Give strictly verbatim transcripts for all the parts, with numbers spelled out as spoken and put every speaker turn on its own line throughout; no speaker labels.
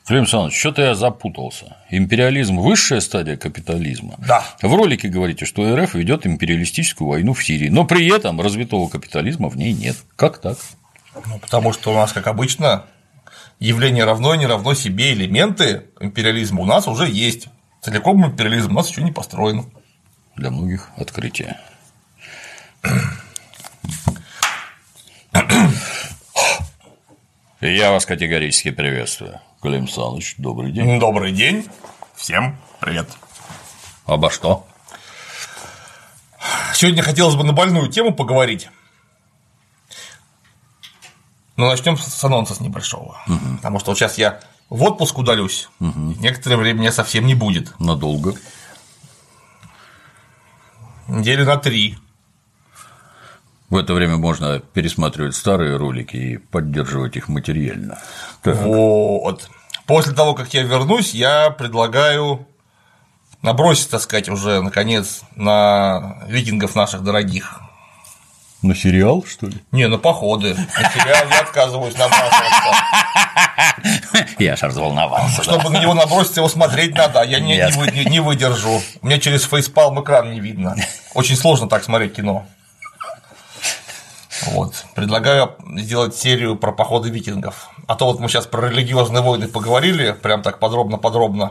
Клим Александрович, что-то я запутался. Империализм – высшая стадия капитализма?
Да.
В ролике говорите, что РФ ведет империалистическую войну в Сирии, но при этом развитого капитализма в ней нет. Как так?
Ну, потому что у нас, как обычно, явление равно и не равно себе элементы империализма у нас уже есть. Целиком империализм у нас еще не построен.
Для многих открытие. Я вас категорически приветствую. Клим Александрович, добрый день.
Добрый день. Всем привет.
Обо что?
Сегодня хотелось бы на больную тему поговорить. Но начнем с анонса с небольшого. Угу. Потому что вот сейчас я в отпуск удалюсь. Угу. Некоторое время меня совсем не будет.
Надолго?
Недели на три.
В это время можно пересматривать старые ролики и поддерживать их материально. Так.
Вот. После того, как я вернусь, я предлагаю набросить, так сказать, уже наконец на викингов наших дорогих.
На сериал, что ли?
Не, на походы. На сериал я отказываюсь набрасываться.
Я аж разволновался.
Чтобы да. на него наброситься, его смотреть надо, я не, не, вы, не выдержу. У меня через фейспалм экран не видно. Очень сложно так смотреть кино. Вот. Предлагаю сделать серию про походы викингов. А то вот мы сейчас про религиозные войны поговорили, прям так подробно-подробно.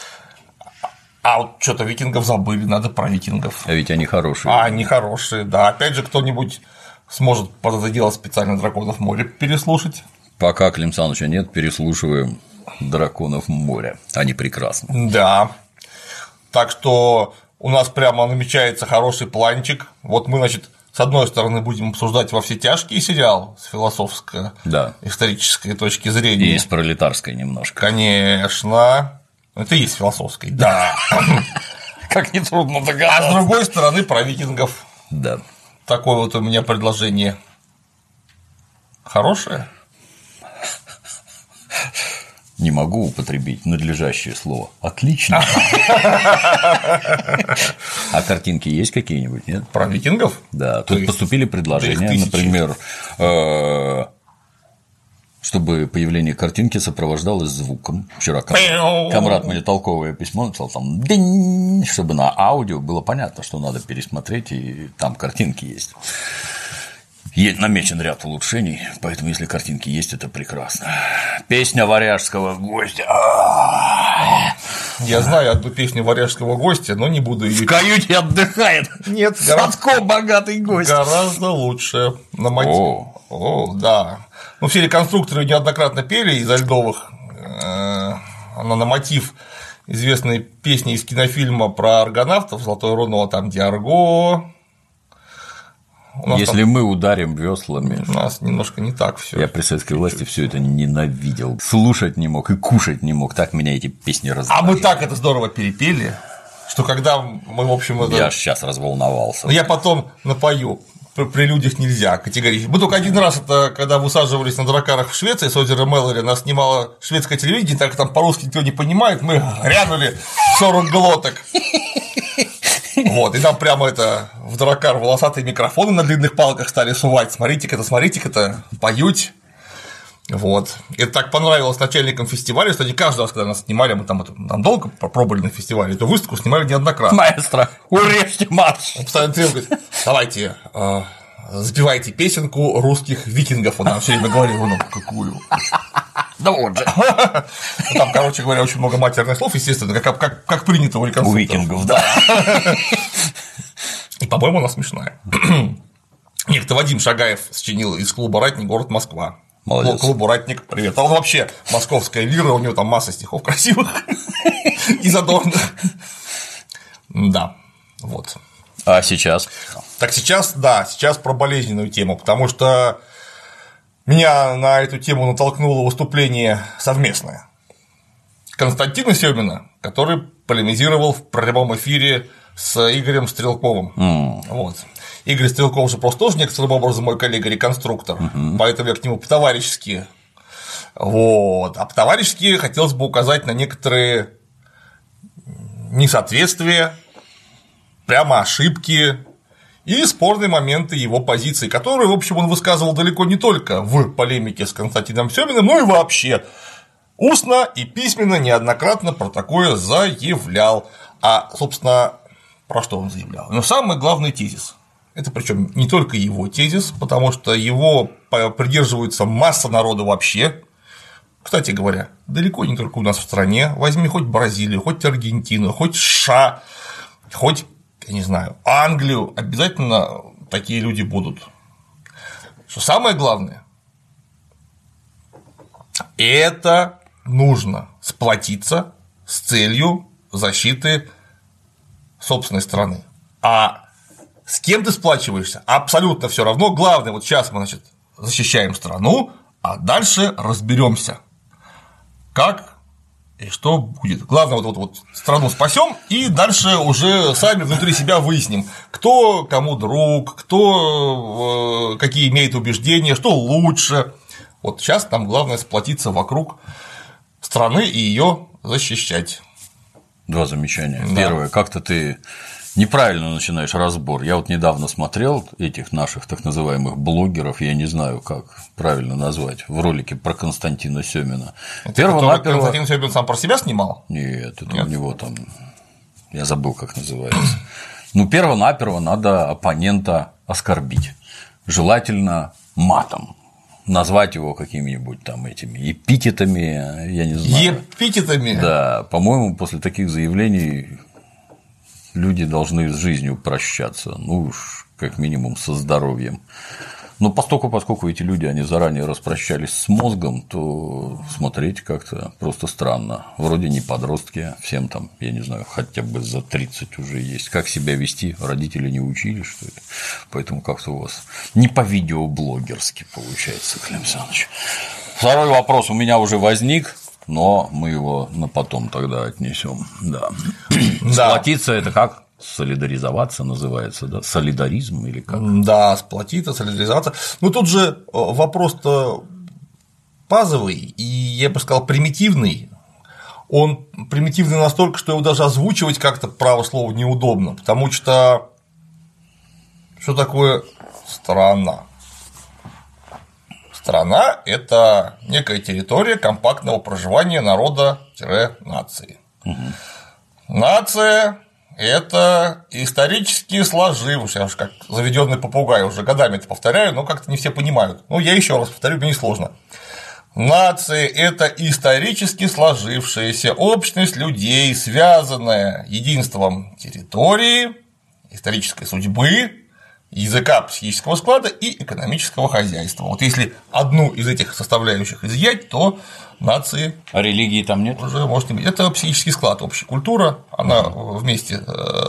А вот что-то викингов забыли, надо про викингов.
А ведь они хорошие.
А, они хорошие, да. Опять же, кто-нибудь сможет под это дело специально «Драконов моря» переслушать.
Пока Клим Александровича нет, переслушиваем «Драконов моря». Они прекрасны.
Да. Так что у нас прямо намечается хороший планчик. Вот мы, значит, с одной стороны, будем обсуждать «Во все тяжкие» сериал с философско-исторической да. точки зрения.
И с пролетарской немножко.
Конечно. Это и есть философской. Да.
Как нетрудно догадаться.
А с другой стороны, про викингов.
Да.
Такое вот у меня предложение. Хорошее?
Не могу употребить надлежащее слово. Отлично. А картинки есть какие-нибудь, нет?
Про викингов?
Да. Тут поступили предложения, например, чтобы появление картинки сопровождалось звуком. Вчера комрад мне толковое письмо написал, там, динь, чтобы на аудио было понятно, что надо пересмотреть, и там картинки есть. Намечен ряд улучшений, поэтому если картинки есть, это прекрасно. Песня варяжского гостя.
Я знаю одну песню варяжского гостя, но не буду ее.
В каюте отдыхает.
Нет,
Садко богатый гость.
Гораздо лучше. На мотив. О. О, да. Ну, все реконструкторы неоднократно пели из Ольдовых. Она на мотив известной песни из кинофильма про аргонавтов «Золотое руно», там где Арго.
Если там... мы ударим веслами.
У нас немножко не так все.
Я при советской власти все это ненавидел. Слушать не мог и кушать не мог. Так меня эти песни раздражали.
А мы так это здорово перепели, что когда мы, в общем, это...
Я сейчас разволновался.
Я потом напою. При людях нельзя категорически. Мы только один раз, это когда высаживались на дракарах в Швеции с озера Мэлори, нас снимало шведское телевидение, так там по-русски никто не понимает, мы грянули сорок глоток. Вот, и там прямо это в дракар волосатые микрофоны на длинных палках стали сувать. Смотрите-ка это, смотрите-ка это, поют. Вот. Это так понравилось начальникам фестиваля, что они каждый раз, когда нас снимали, мы там, это, там долго попробовали на фестивале, эту выставку снимали неоднократно.
Маэстро, урежьте марш!
Он постоянно требует, давайте, э, запевайте песенку русских викингов, он нам все время говорил, ну, какую?
Да вот же.
Там, короче говоря, очень много матерных слов, естественно, как, как, как принято у реконструкторов.
У викингов, да.
И, по-моему, она смешная. Некто Вадим Шагаев сочинил из клуба «Ратник», город Москва.
Молодец.
Клубу «Ратник», привет. А он вообще московская лира, у него там масса стихов красивых и задорных. Да, вот.
А сейчас?
Так сейчас, да, сейчас про болезненную тему, потому что меня на эту тему натолкнуло выступление совместное Константина Сёмина, который полемизировал в прямом эфире с Игорем Стрелковым. Mm. Вот. Игорь Стрелков же просто тоже некоторым образом мой коллега-реконструктор, mm-hmm. поэтому я к нему по-товарищески. Вот. А по-товарищески хотелось бы указать на некоторые несоответствия, прямо ошибки и спорные моменты его позиции, которые, в общем, он высказывал далеко не только в полемике с Константином Сёминым, но и вообще устно и письменно неоднократно про такое заявлял. А, собственно, про что он заявлял? Но самый главный тезис. Это причем не только его тезис, потому что его придерживается масса народа вообще. Кстати говоря, далеко не только у нас в стране. Возьми хоть Бразилию, хоть Аргентину, хоть США, хоть, я не знаю, Англию. Обязательно такие люди будут. Что самое главное, это нужно сплотиться с целью защиты собственной страны. А с кем ты сплачиваешься? Абсолютно все равно. Главное, вот сейчас мы, значит, защищаем страну, а дальше разберемся, как и что будет. Главное, вот, вот, вот страну спасем, и дальше уже сами внутри себя выясним, кто кому друг, кто э, какие имеет убеждения, что лучше. Вот сейчас нам главное сплотиться вокруг страны и ее защищать.
Два замечания.
Да.
Первое, как-то ты неправильно начинаешь разбор. Я вот недавно смотрел этих наших так называемых блогеров, я не знаю, как правильно назвать, в ролике про Константина Сёмина.
Перво-наперво... Константин Сёмин сам про себя снимал?
Нет, это Нет. у него там, я забыл, как называется. Ну, перво-наперво надо оппонента оскорбить, желательно матом. Назвать его какими-нибудь там этими эпитетами, я не знаю.
Эпитетами?
Да, по-моему, после таких заявлений люди должны с жизнью прощаться, ну уж как минимум со здоровьем. Но поскольку, поскольку эти люди, они заранее распрощались с мозгом, то смотреть как-то просто странно. Вроде не подростки, всем там, я не знаю, хотя бы за тридцать уже есть. Как себя вести, родители не учили, что ли? Поэтому как-то у вас не по-видеоблогерски получается, Клим Александрович. Второй вопрос у меня уже возник, но мы его на потом тогда отнесем. Да. Сплотиться – это как? Солидаризоваться называется, да? Солидаризм или как?
Да, сплотиться, солидаризоваться. Ну тут же вопрос-то базовый и, я бы сказал, примитивный. Он примитивный настолько, что его даже озвучивать как-то, право слова, неудобно, потому что что такое страна? Страна – это некая территория компактного проживания народа-нации. Угу. Нация – это исторически сложившись, я уж как заведенный попугай уже годами это повторяю, но как-то не все понимают. Ну, я еще раз повторю, мне несложно. Нация – это исторически сложившаяся общность людей, связанная единством территории, исторической судьбы, языка, психического склада и экономического хозяйства. Вот если одну из этих составляющих изъять, то нации.
А религии там нет?
Уже может не быть. Это психический склад, общая культура, она uh-huh. вместе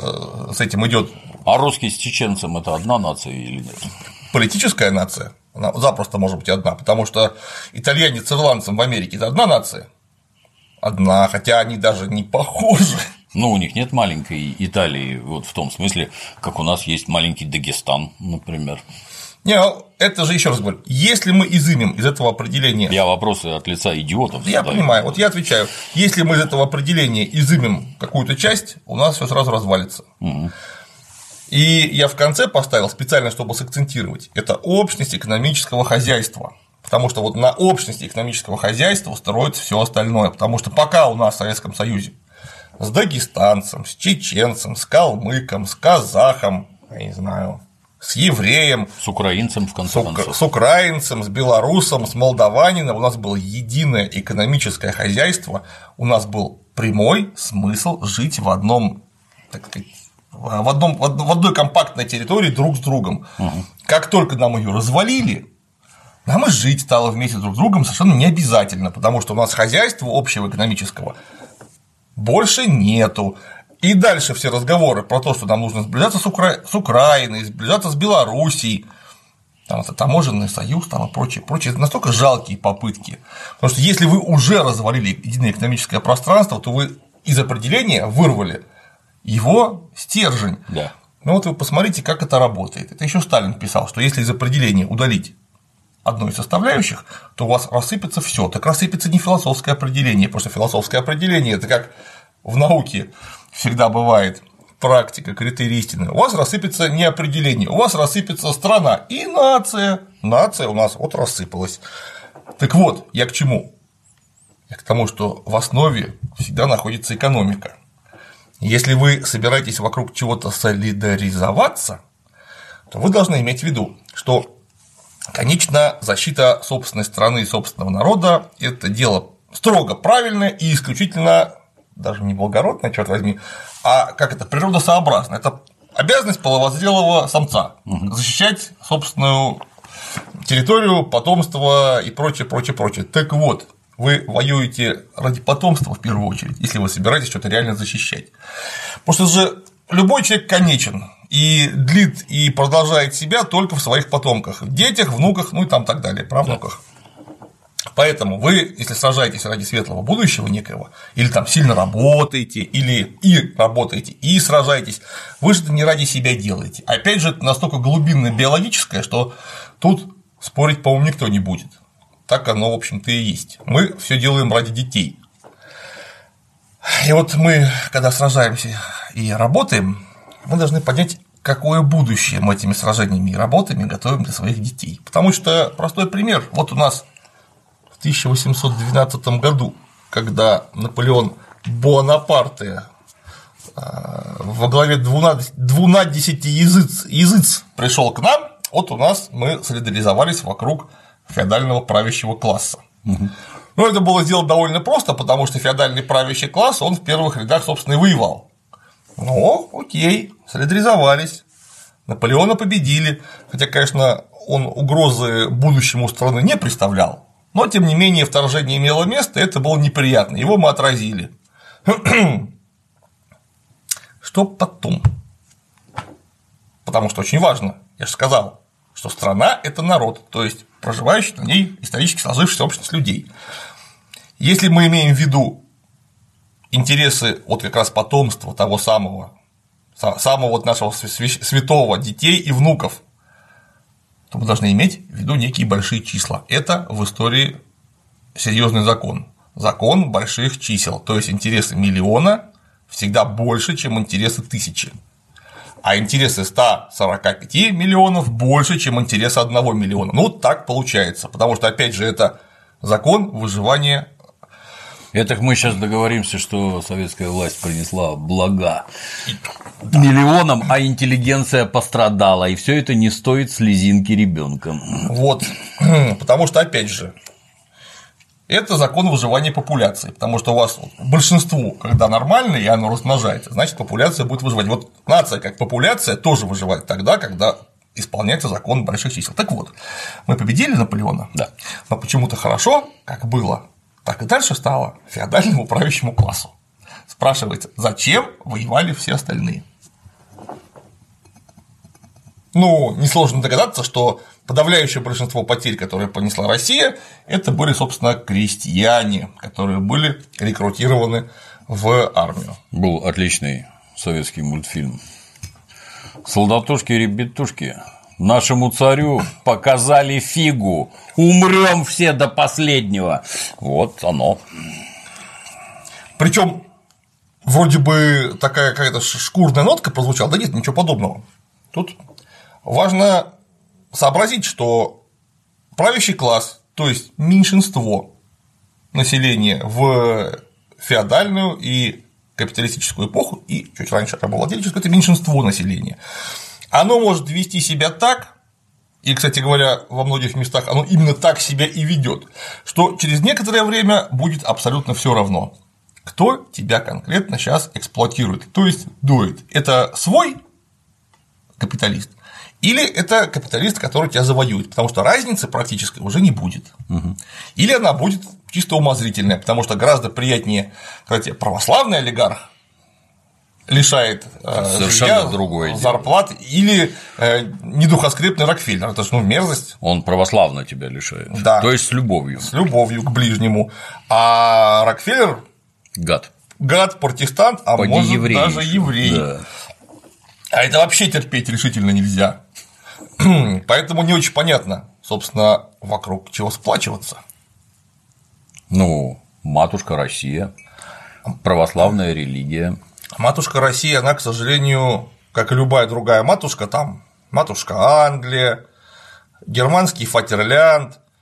с этим идет.
А русский с чеченцем – это одна нация или нет?
Политическая нация, она запросто может быть одна, потому что итальянец с ирландцем в Америке – это одна нация. Одна, хотя они даже не похожи.
Ну, у них нет маленькой Италии, вот в том смысле, как у нас есть маленький Дагестан, например.
Не, это же, еще раз говорю, если мы изымем из этого определения…
Я вопросы от лица идиотов
Я
задаю.
Понимаю, вот я отвечаю, если мы из этого определения изымем какую-то часть, у нас все сразу развалится. Угу. И я в конце поставил специально, чтобы сакцентировать, это общность экономического хозяйства. Потому что вот на общности экономического хозяйства строится все остальное. Потому что пока у нас в Советском Союзе с дагестанцем, с чеченцем, с калмыком, с казахом, я не знаю, с евреем,
с украинцем, в конце
с,
концов,
с украинцем, с белорусом, с молдаванином у нас было единое экономическое хозяйство, у нас был прямой смысл жить в одном, так сказать, в, одном, в одной компактной территории друг с другом. Угу. Как только нам ее развалили, нам и жить стало вместе друг с другом совершенно не обязательно, потому что у нас хозяйства общего экономического больше нету. И дальше все разговоры про то, что нам нужно сближаться с, Укра... с Украиной, сближаться с Белоруссией, там это таможенный союз там, и прочее, прочее, это настолько жалкие попытки. Потому что если вы уже развалили единое экономическое пространство, то вы из определения вырвали его стержень.
Да.
Ну вот вы посмотрите, как это работает. Это еще Сталин писал, что если из определения удалить одной из составляющих, то у вас рассыпется все. Так рассыпется не философское определение, потому что философское определение – это как в науке всегда бывает практика, критерий истины. У вас рассыпется не определение, у вас рассыпется страна и нация. Нация у нас вот рассыпалась. Так вот, я к чему? Я к тому, что в основе всегда находится экономика. Если вы собираетесь вокруг чего-то солидаризоваться, то вы должны иметь в виду, что, конечно, защита собственной страны и собственного народа – это дело строго правильное и исключительно, даже не благородное, черт возьми, а как это, природосообразно. Это обязанность половозрелого самца – защищать собственную территорию, потомство и прочее, прочее, прочее. Так вот, вы воюете ради потомства в первую очередь, если вы собираетесь что-то реально защищать. Потому что же любой человек конечен и длит и продолжает себя только в своих потомках, детях, внуках, ну и там так далее, правнуках. Поэтому вы, если сражаетесь ради светлого будущего некого, или там сильно работаете, или и работаете, и сражаетесь, вы же это не ради себя делаете. Опять же, это настолько глубинно биологическое, что тут спорить, по-моему, никто не будет. Так оно, в общем-то, и есть. Мы все делаем ради детей. И вот мы, когда сражаемся и работаем, мы должны понять, какое будущее мы этими сражениями и работами готовим для своих детей. Потому что, простой пример, вот у нас в тысяча восемьсот двенадцатом году, когда Наполеон Бонапарте во главе двунадесяти языц, языц пришел к нам, вот у нас мы солидаризовались вокруг феодального правящего класса. Угу. Ну, это было сделать довольно просто, потому что феодальный правящий класс, он в первых рядах, собственно, и воевал. Ну, окей, солидаризовались, Наполеона победили, хотя, конечно, он угрозы будущему страны не представлял, но, тем не менее, вторжение имело место, и это было неприятно, его мы отразили. Что потом? Потому что очень важно, я же сказал, что страна – это народ, то есть проживающий на ней исторически сложившаяся общность людей. Если мы имеем в виду интересы вот как раз потомства того самого, самого вот нашего святого, детей и внуков, то мы должны иметь в виду некие большие числа. Это в истории серьезный закон. Закон больших чисел, то есть интересы миллиона всегда больше, чем интересы тысячи. А интересы ста сорока пяти миллионов больше, чем интересы одного миллиона. Ну, так получается, потому что, опять же, это закон выживания.
Это мы сейчас договоримся, что советская власть принесла блага миллионам, а интеллигенция пострадала, и все это не стоит слезинки ребенка.
Вот, потому что, опять же, это закон выживания популяции, потому что у вас большинство, когда нормально, и оно размножается, значит, популяция будет выживать. Вот нация как популяция тоже выживает тогда, когда исполняется закон больших чисел. Так вот, мы победили Наполеона,
да.
Но почему-то хорошо, как было, так и дальше стало феодальному правящему классу. Спрашивается, зачем воевали все остальные? Ну, несложно догадаться, что подавляющее большинство потерь, которые понесла Россия, это были, собственно, крестьяне, которые были рекрутированы в армию.
Был отличный советский мультфильм. Солдатушки и ребятушки, нашему царю показали фигу, умрем все до последнего. Вот оно.
Причем вроде бы такая какая-то шкурная нотка прозвучала, да нет, ничего подобного. Тут важно сообразить, что правящий класс, то есть меньшинство населения в феодальную и капиталистическую эпоху, и чуть раньше рабовладельческую, это меньшинство населения, оно может вести себя так, и, кстати говоря, во многих местах оно именно так себя и ведет, что через некоторое время будет абсолютно все равно, кто тебя конкретно сейчас эксплуатирует, то есть доит. Это свой капиталист или это капиталист, который тебя завоюет, потому что разницы практически уже не будет. Угу. Или она будет чисто умозрительная, потому что гораздо приятнее, когда тебе православный олигарх лишает жилья,
другое
зарплат, дело. Или недухоскрепный Рокфеллер, это же ну, мерзость.
Он православно тебя лишает,
да.
То есть с любовью.
С любовью к ближнему. А Рокфеллер –
гад.
Гад, протестант, а
Поди
может
еврей
даже
еще.
еврей.
Да.
А это вообще терпеть решительно нельзя. Поэтому не очень понятно, собственно, вокруг чего сплачиваться.
Ну, матушка Россия, православная религия.
Матушка Россия, она, к сожалению, как и любая другая матушка, там матушка Англия, германский Фатерлянд,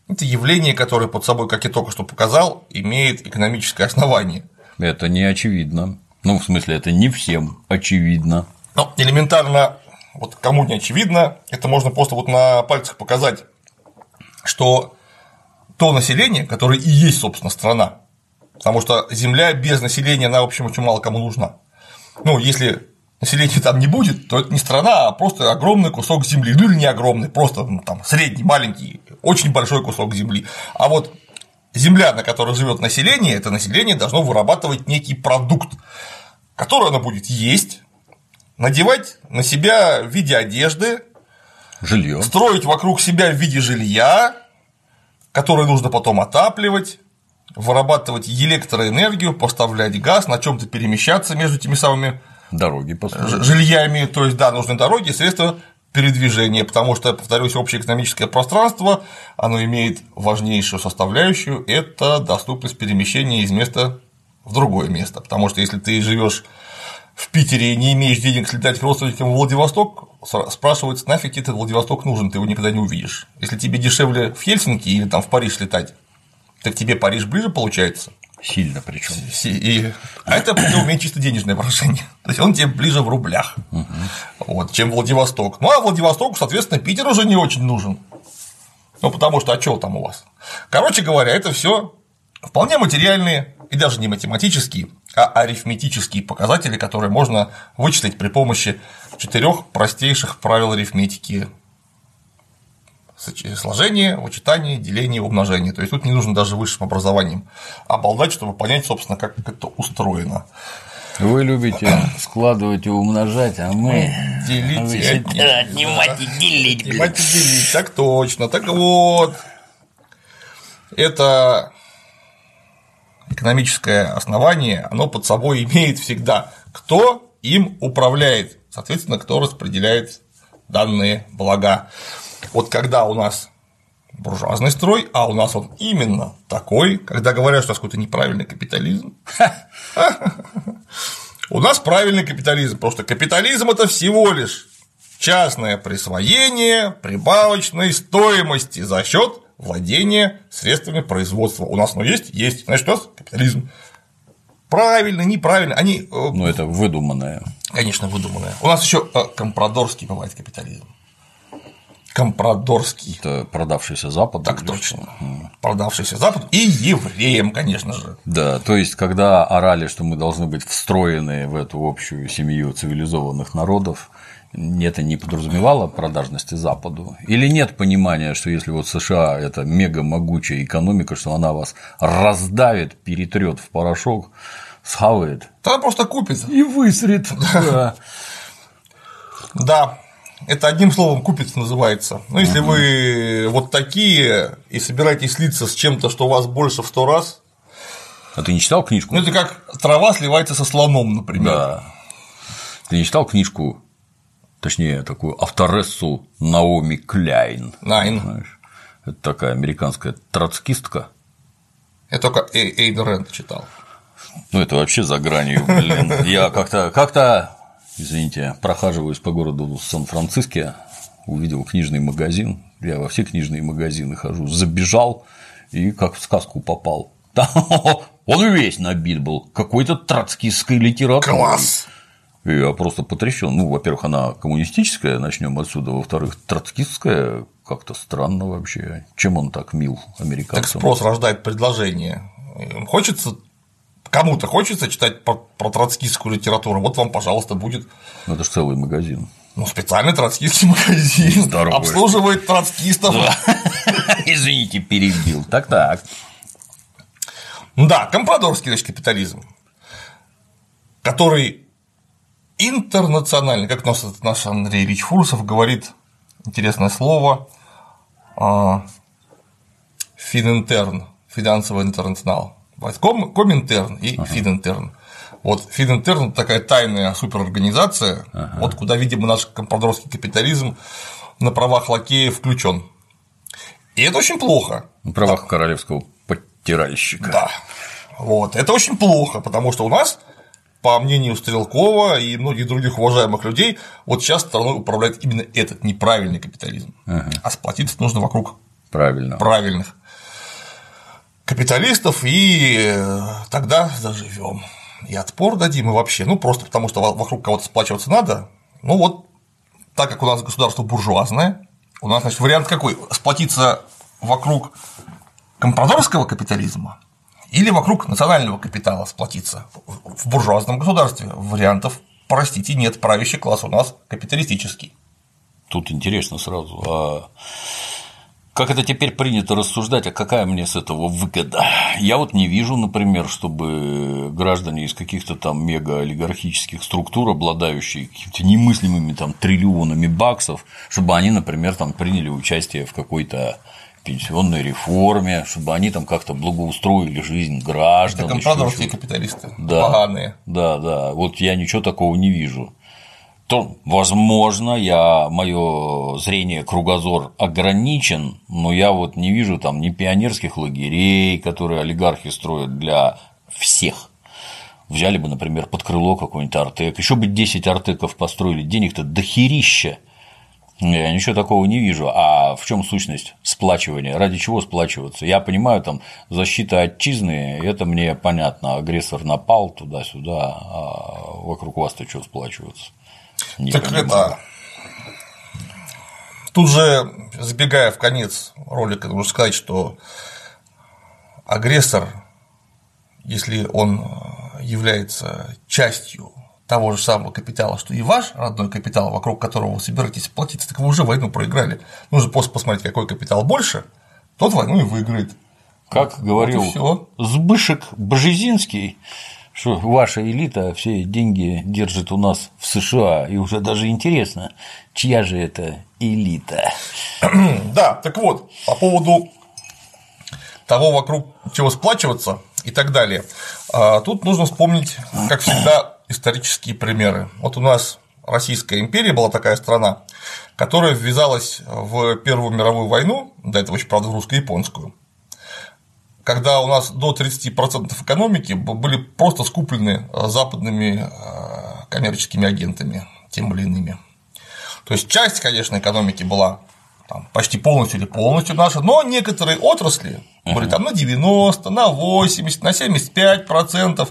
Это явление, которое под собой, как я только что показал, имеет экономическое основание.
Это не очевидно. Ну, в смысле, это не всем очевидно.
Ну, элементарно, вот кому не очевидно, это можно просто вот на пальцах показать, что то население, которое и есть, собственно, страна, потому что Земля без населения, она, в общем, очень мало кому нужна. Ну, если населения там не будет, то это не страна, а просто огромный кусок земли. Ну или не огромный, просто ну, там средний, маленький, очень большой кусок земли. А вот земля, на которой живет население, это население должно вырабатывать некий продукт, который оно будет есть, надевать на себя в виде одежды,
жилье,
строить вокруг себя в виде жилья, которое нужно потом отапливать, вырабатывать электроэнергию, поставлять газ, на чем-то перемещаться между теми самыми
дороги построить.
Жильями, то есть, да, нужны дороги, средства передвижения, потому что, повторюсь, общее экономическое пространство, оно имеет важнейшую составляющую – это доступность перемещения из места в другое место, потому что если ты живешь в Питере и не имеешь денег слетать к родственникам в Владивосток, спрашивается, нафиг тебе этот Владивосток нужен, ты его никогда не увидишь. Если тебе дешевле в Хельсинки или там в Париж летать, так тебе Париж ближе получается.
Сильно причем.
И... А это умеет чисто денежное выражение. То есть он тебе ближе в рублях, угу. вот, чем Владивосток. Ну а Владивостоку, соответственно, Питер уже не очень нужен. Ну, потому что, а чё там у вас? Короче говоря, это все вполне материальные и даже не математические, а арифметические показатели, которые можно вычислить при помощи четырех простейших правил арифметики: сложение, вычитание, деление, умножение. То есть тут не нужно даже высшим образованием обладать, чтобы понять, собственно, как это устроено.
Вы любите складывать и умножать, а мы
делить и
отнимать и делить.
Отнимать и делить, так точно. Так вот, это экономическое основание, оно под собой имеет всегда, кто им управляет, соответственно, кто распределяет данные блага. Вот когда у нас буржуазный строй, а у нас он именно такой, когда говорят, что у нас какой-то неправильный капитализм, у нас правильный капитализм, потому что капитализм – это всего лишь частное присвоение прибавочной стоимости за счет владения средствами производства. У нас оно есть, есть, значит, у нас капитализм. Правильно, неправильно, они…
Ну, это выдуманное.
Конечно, выдуманное. У нас еще компрадорский бывает капитализм. Компрадорский.
Это продавшийся Западу.
Так точно. Mm. Продавшийся Западу и евреям, конечно же.
Да, то есть, когда орали, что мы должны быть встроены в эту общую семью цивилизованных народов, это не подразумевало продажности Западу? Или нет понимания, что если вот США – это мега могучая экономика, что она вас раздавит, перетрет в порошок, схавает?
Тогда просто купит.
И высрет. Да.
Да. Это одним словом купец называется. Ну, если угу. вы вот такие и собираетесь слиться с чем-то, что у вас больше в сто раз.
А ты не читал книжку?
Ну, это как трава сливается со слоном, например. Да.
Ты не читал книжку, точнее, такую авторессу Наоми Кляйн?
Найн.
Знаешь? Это такая американская троцкистка.
Я только Эйн Рэнд читал.
Ну, это вообще за гранью, блин. Я как-то. как-то Извините, прохаживаюсь по городу Сан-Франциско, увидел книжный магазин, я во все книжные магазины хожу, забежал и как в сказку попал. Там он весь набит был какой-то троцкистской литературой.
Класс!
И я просто потрясен. Ну, во-первых, она коммунистическая, начнем отсюда, во-вторых, троцкистская, как-то странно вообще. Чем он так мил американцам?
Так спрос рождает предложение. Хочется. Кому-то хочется читать про, про троцкистскую литературу, вот вам, пожалуйста, будет.
Ну, это же целый магазин.
Ну, специальный троцкистский магазин.
Здорово,
обслуживает что? Троцкистов.
Извините, перебил. Так-так.
Да, компрадорский, значит, капитализм, который интернациональный, как у нас наш Андрей Ильич Фурсов говорит, интересное слово, фининтерн, финансовый интернационал. Коминтерн и ага. Фидинтерн. Вот Фидинтерн – такая тайная суперорганизация, ага. вот куда, видимо, наш компрадорский капитализм на правах лакея включен. И это очень плохо.
На правах да. королевского подтиральщика.
Да. Вот. Это очень плохо, потому что у нас, по мнению Стрелкова и многих других уважаемых людей, вот сейчас страной управляет именно этот неправильный капитализм. Ага. А сплотиться нужно вокруг
правильно.
правильных капиталистов, и тогда заживем. И отпор дадим, и вообще, ну просто потому, что вокруг кого-то сплачиваться надо. Ну вот, так как у нас государство буржуазное, у нас, значит, вариант какой? Сплотиться вокруг компрадорского капитализма или вокруг национального капитала сплотиться? В буржуазном государстве вариантов, простите, нет, правящий класс у нас капиталистический.
Тут интересно сразу, а как это теперь принято рассуждать, а какая мне с этого выгода? Я вот не вижу, например, чтобы граждане из каких-то там мегаолигархических структур, обладающие какими-то немыслимыми там триллионами баксов, чтобы они, например, там приняли участие в какой-то пенсионной реформе, чтобы они там как-то благоустроили жизнь граждан.
Это компрадорские капиталисты,
да,
поганые.
Да, да, вот я ничего такого не вижу. То, возможно, я, мое зрение, кругозор ограничен, но я вот не вижу там ни пионерских лагерей, которые олигархи строят для всех. Взяли бы, например, под крыло какой-нибудь Артек, еще бы десять Артеков построили, денег-то дохерища. Я ничего такого не вижу. А в чем сущность сплачивания? Ради чего сплачиваться? Я понимаю, там защита отчизны, это мне понятно. Агрессор напал туда-сюда, а вокруг вас-то что сплачиваться? Не
так
понимаю.
Это тут же, забегая в конец ролика, нужно сказать, что агрессор, если он является частью того же самого капитала, что и ваш родной капитал, вокруг которого вы собираетесь платиться, так вы уже войну проиграли. Нужно просто посмотреть, какой капитал больше, тот войну и выиграет.
Как
вот,
говорил
вот
Збышек Бжезинский, что ваша элита все деньги держит у нас в США, и уже даже интересно, чья же это элита.
Да, так вот, по поводу того, вокруг чего сплачиваться и так далее, тут нужно вспомнить, как всегда, исторические примеры. Вот у нас Российская империя была такая страна, которая ввязалась в Первую мировую войну, до этого еще, правда, в русско-японскую, когда у нас до тридцати процентов экономики были просто скуплены западными коммерческими агентами, тем или иными. То есть часть, конечно, экономики была там, почти полностью или полностью наша, но некоторые отрасли были там на девяносто, на восемьдесят, на семьдесят пять процентов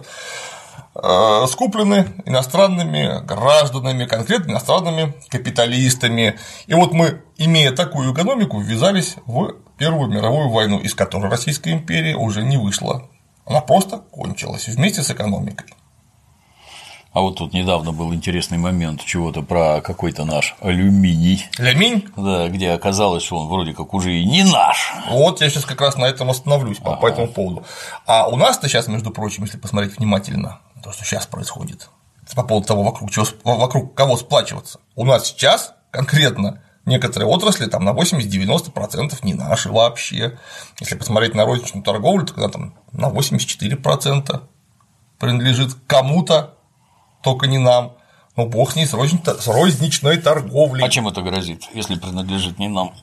скуплены иностранными гражданами, конкретно иностранными капиталистами. И вот мы, имея такую экономику, ввязались в Первую мировую войну, из которой Российская империя уже не вышла. Она просто кончилась вместе с экономикой.
А вот тут недавно был интересный момент чего-то про какой-то наш алюминий.
Алюминий?
Да, где оказалось, что он вроде как уже и не наш.
Вот я сейчас как раз на этом остановлюсь ага. по этому поводу. А у нас-то сейчас, между прочим, если посмотреть внимательно, то, что сейчас происходит, по поводу того, вокруг, чего, вокруг кого сплачиваться, у нас сейчас конкретно некоторые отрасли там на восемьдесят-девяносто процентов не наши вообще. Если посмотреть на розничную торговлю, то когда там на восемьдесят четыре процента принадлежит кому-то, только не нам. Ну, бог с ней, с розничной торговлей.
А чем это грозит, если принадлежит не нам?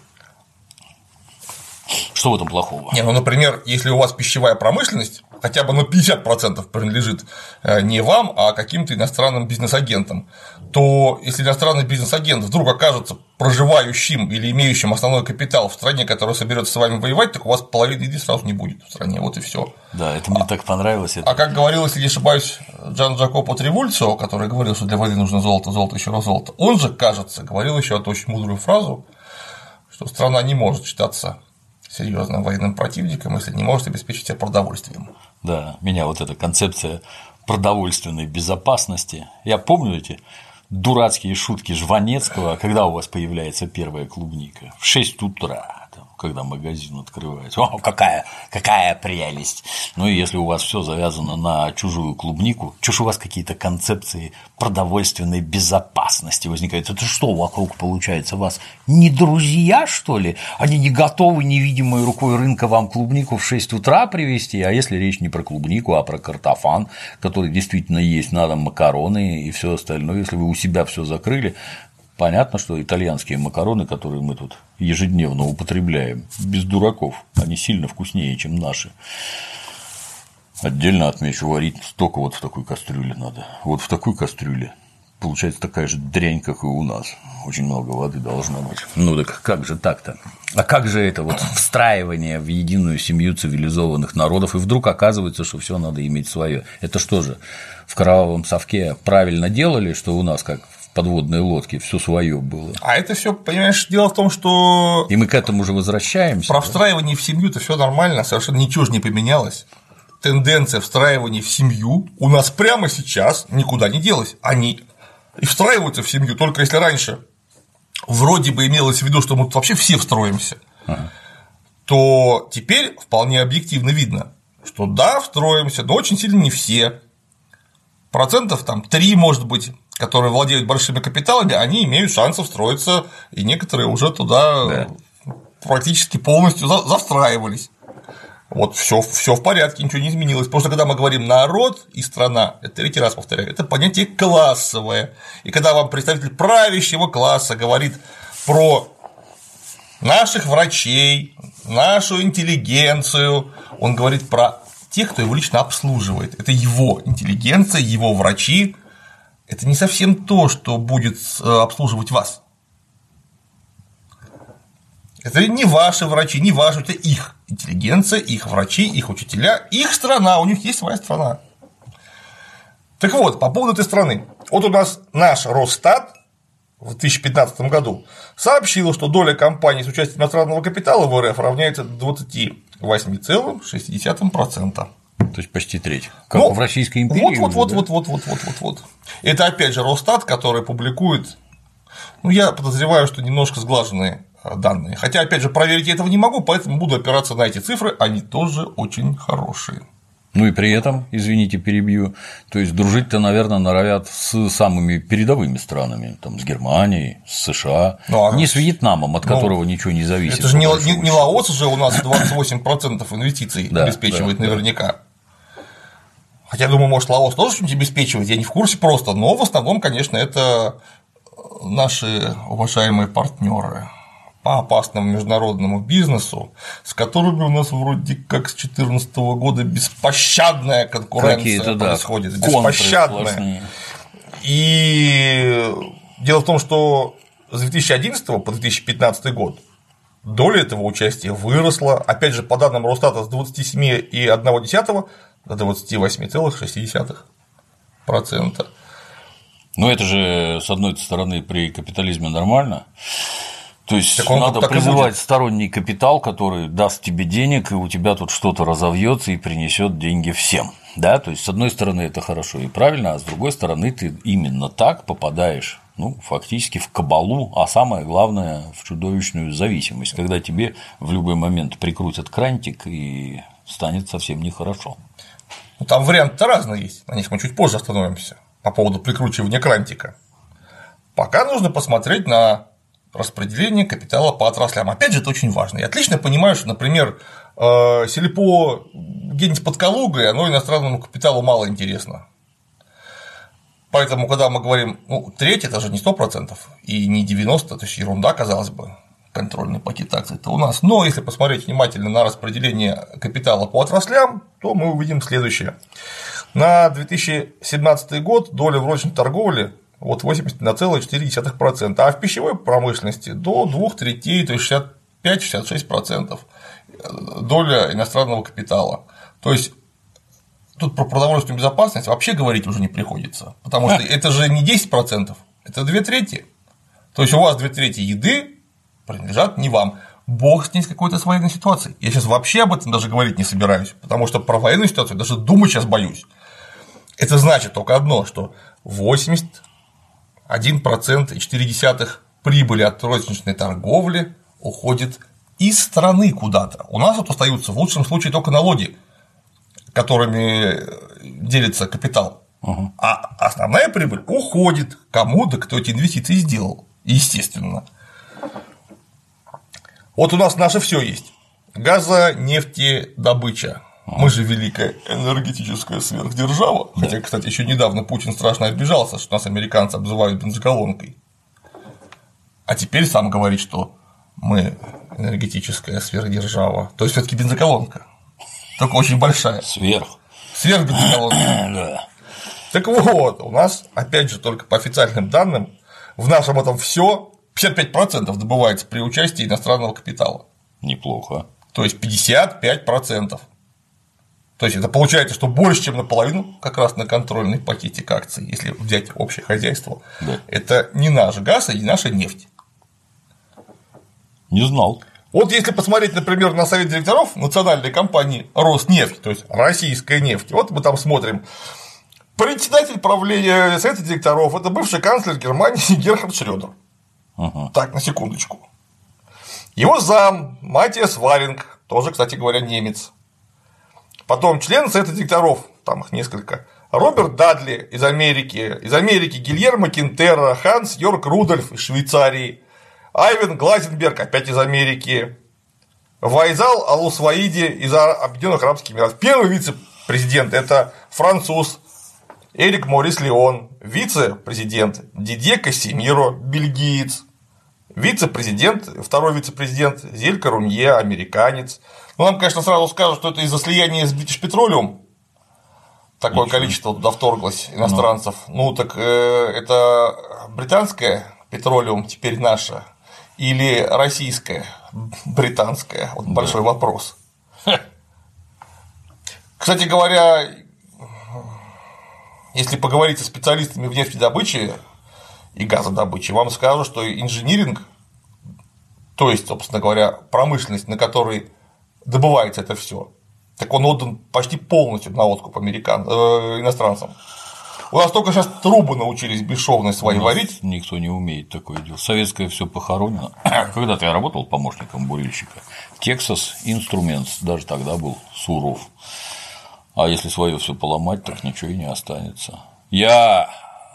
Что в этом плохого?
Не, ну, например, если у вас пищевая промышленность хотя бы на пятьдесят процентов принадлежит не вам, а каким-то иностранным бизнес-агентам, то если иностранный бизнес-агент вдруг окажется проживающим или имеющим основной капитал в стране, которая соберется с вами воевать, так у вас половины еды сразу не будет в стране, вот и все.
Да, это мне а, так понравилось. Это...
А как говорил, если не ошибаюсь, Джан Джакопо Тревульцио, который говорил, что для войны нужно золото, золото, еще раз золото, он же, кажется, говорил еще эту очень мудрую фразу, что страна не может считаться серьезным военным противником, если не может обеспечить себя продовольствием.
Да, меня вот эта концепция продовольственной безопасности. Я помню эти дурацкие шутки Жванецкого, когда у вас появляется первая клубника? В шесть утра, там, когда магазин открывается. О, какая, какая прелесть! Ну и если у вас все завязано на чужую клубнику, чё ж у вас какие-то концепции продовольственной безопасности возникают? Это что вокруг получается? Вас не друзья, что ли? Они не готовы невидимой рукой рынка вам клубнику в шесть утра привезти? А если речь не про клубнику, а про картофан, который действительно есть, надо макароны и все остальное, если вы у себя все закрыли, понятно, что итальянские макароны, которые мы тут ежедневно употребляем, без дураков, они сильно вкуснее, чем наши. Отдельно отмечу, варить столько вот в такой кастрюле надо. Вот в такой кастрюле получается такая же дрянь, как и у нас. Очень много воды должно быть. Ну так как же так-то? А как же это вот встраивание в единую семью цивилизованных народов, и вдруг оказывается, что все надо иметь свое? Это что же, в кровавом совке правильно делали, что у нас как в подводной лодке все свое было?
А это все, понимаешь, дело в том, что.
И мы к этому же возвращаемся.
Про встраивание в семью-то все нормально, совершенно ничего же не поменялось. Тенденция встраивания в семью у нас прямо сейчас никуда не делась. Они и встраиваются в семью, только если раньше вроде бы имелось в виду, что мы тут вообще все встроимся, ага. то теперь вполне объективно видно, что да, встроимся, но очень сильно не все. Процентов там три, может быть, которые владеют большими капиталами, они имеют шанс встроиться, и некоторые уже туда да. практически полностью завстраивались. Вот все, все в порядке, ничего не изменилось. Потому что когда мы говорим народ и страна, это третий раз повторяю, это понятие классовое. И когда вам представитель правящего класса говорит про наших врачей, нашу интеллигенцию, он говорит про тех, кто его лично обслуживает. Это его интеллигенция, его врачи. Это не совсем то, что будет обслуживать вас. Это не ваши врачи, не ваши, это их интеллигенция, их врачи, их учителя, их страна, у них есть своя страна. Так вот, по поводу этой страны. Вот у нас наш Росстат в две тысячи пятнадцатом году сообщил, что доля компаний с участием иностранного капитала в РФ равняется двадцать восемь целых шесть десятых процента.
То есть почти треть. Как ну, в Российской империи.
Вот, вот, вот, вот, вот, вот, вот, вот. Это опять же Росстат, который публикует, ну, я подозреваю, что немножко сглаженные данные. Хотя, опять же, проверить я этого не могу, поэтому буду опираться на эти цифры, они тоже очень хорошие.
Ну и при этом, извините, перебью, то есть дружить-то, наверное, норовят с самыми передовыми странами, там, с Германией, с США, ну, а... не с Вьетнамом, от ну, которого ничего не зависит.
Это же не, не, не Лаос же у нас двадцать восемь процентов инвестиций да, обеспечивает да, наверняка. Да. Хотя, я думаю, может, Лаос тоже что-нибудь обеспечивает, я не в курсе просто, но в основном, конечно, это наши уважаемые партнеры по опасному международному бизнесу, с которыми у нас вроде как с две тысячи четырнадцатого года беспощадная конкуренция да, происходит, беспощадная. И дело в том, что с две тысячи одиннадцатого по две тысячи пятнадцатый год доля этого участия выросла, опять же, по данным Росстата, с двадцати семи целых одной десятой до двадцати восьми целых шести десятых процента.
Ну, это же, с одной стороны, при капитализме нормально. То есть так надо призывать сторонний капитал, который даст тебе денег, и у тебя тут что-то разовьется и принесет деньги всем. Да? То есть, с одной стороны, это хорошо и правильно, а с другой стороны, ты именно так попадаешь, ну, фактически в кабалу, а самое главное, в чудовищную зависимость, когда тебе в любой момент прикрутят крантик и станет совсем нехорошо.
Ну, там варианты разные есть, на них мы чуть позже остановимся по поводу прикручивания крантика. Пока нужно посмотреть на распределение капитала по отраслям. Опять же, это очень важно. Я отлично понимаю, что, например, сельпо где-нибудь под Калугой, оно иностранному капиталу мало интересно. Поэтому, когда мы говорим, ну, треть, это же не сто процентов и не девяносто процентов, то есть ерунда, казалось бы, контрольный пакет акций это у нас. Но если посмотреть внимательно на распределение капитала по отраслям, то мы увидим следующее. На две тысячи семнадцатый год доля в розничной торговле вот восемьдесят один целых четыре десятых процента, а в пищевой промышленности до двух третей, то есть шестьдесят пять — шестьдесят шесть процентов доля иностранного капитала. То есть тут про продовольственную безопасность вообще говорить уже не приходится, потому что это же не десять процентов, это две трети. То есть у вас две трети еды принадлежат не вам. Бог с ней с какой-то своей военной ситуацией. Я сейчас вообще об этом даже говорить не собираюсь, потому что про военную ситуацию даже думать сейчас боюсь. Это значит только одно, что восемьдесят один процент и четыре десятых прибыли от розничной торговли уходит из страны куда-то. У нас вот остаются в лучшем случае только налоги, которыми делится капитал. Угу. А основная прибыль уходит кому-то, кто эти инвестиции сделал, естественно. Вот у нас наше все есть. Газонефтедобыча. Мы же великая энергетическая сверхдержава. Да. Хотя, кстати, еще недавно Путин страшно обижался, что нас американцы обзывают бензоколонкой. А теперь сам говорит, что мы энергетическая сверхдержава. То есть все-таки бензоколонка. Только очень большая.
Сверх.
Сверхбензоколонка. Да. Так вот, у нас, опять же, только по официальным данным, в нашем этом все пятьдесят пять процентов добывается при участии иностранного капитала.
Неплохо.
То есть пятьдесят пять процентов. То есть это получается, что больше, чем наполовину как раз на контрольный пакетик акций, если взять общее хозяйство, да. Это не наш газ и не наша нефть.
Не знал.
Вот если посмотреть, например, на совет директоров национальной компании Роснефть, то есть российская нефть, вот мы там смотрим. Председатель правления совета директоров – это бывший канцлер Германии Герхард Шрёдер. Угу. Так, на секундочку. Его зам Матиас Варинг, тоже, кстати говоря, немец. Потом член совета директоров, там их несколько. Роберт Дадли из Америки, из Америки Гильермо Кинтера, Ханс Йорк Рудольф из Швейцарии, Айвен Глазенберг, опять из Америки, Вайзал Алусваиди из Объединенных Арабских Эмиратов. Первый вице-президент – это француз Эрик Морис Леон, вице-президент Дидье Кассимиро, бельгиец, вице-президент, второй вице-президент Зелька Рунье, американец. Ну, нам, конечно, сразу скажут, что это из-за слияния с British Petroleum такое Ничего. количество туда вторглось иностранцев. Ну, ну так э, это британская Petroleum теперь наша или российская британская? Вот да. Большой вопрос. Кстати говоря, если поговорить со специалистами в нефтедобыче и газодобыче, вам скажут, что инжиниринг, то есть, собственно говоря, промышленность, на которой добывается это все, так он отдан почти полностью на откуп американ... э, иностранцам. У нас только сейчас трубы научились бесшовно свои варить.
Никто не умеет такое делать. Советское все похоронено. Когда-то я работал помощником бурильщика. Texas Instruments даже тогда был суров. А если свое все поломать, так ничего и не останется. Я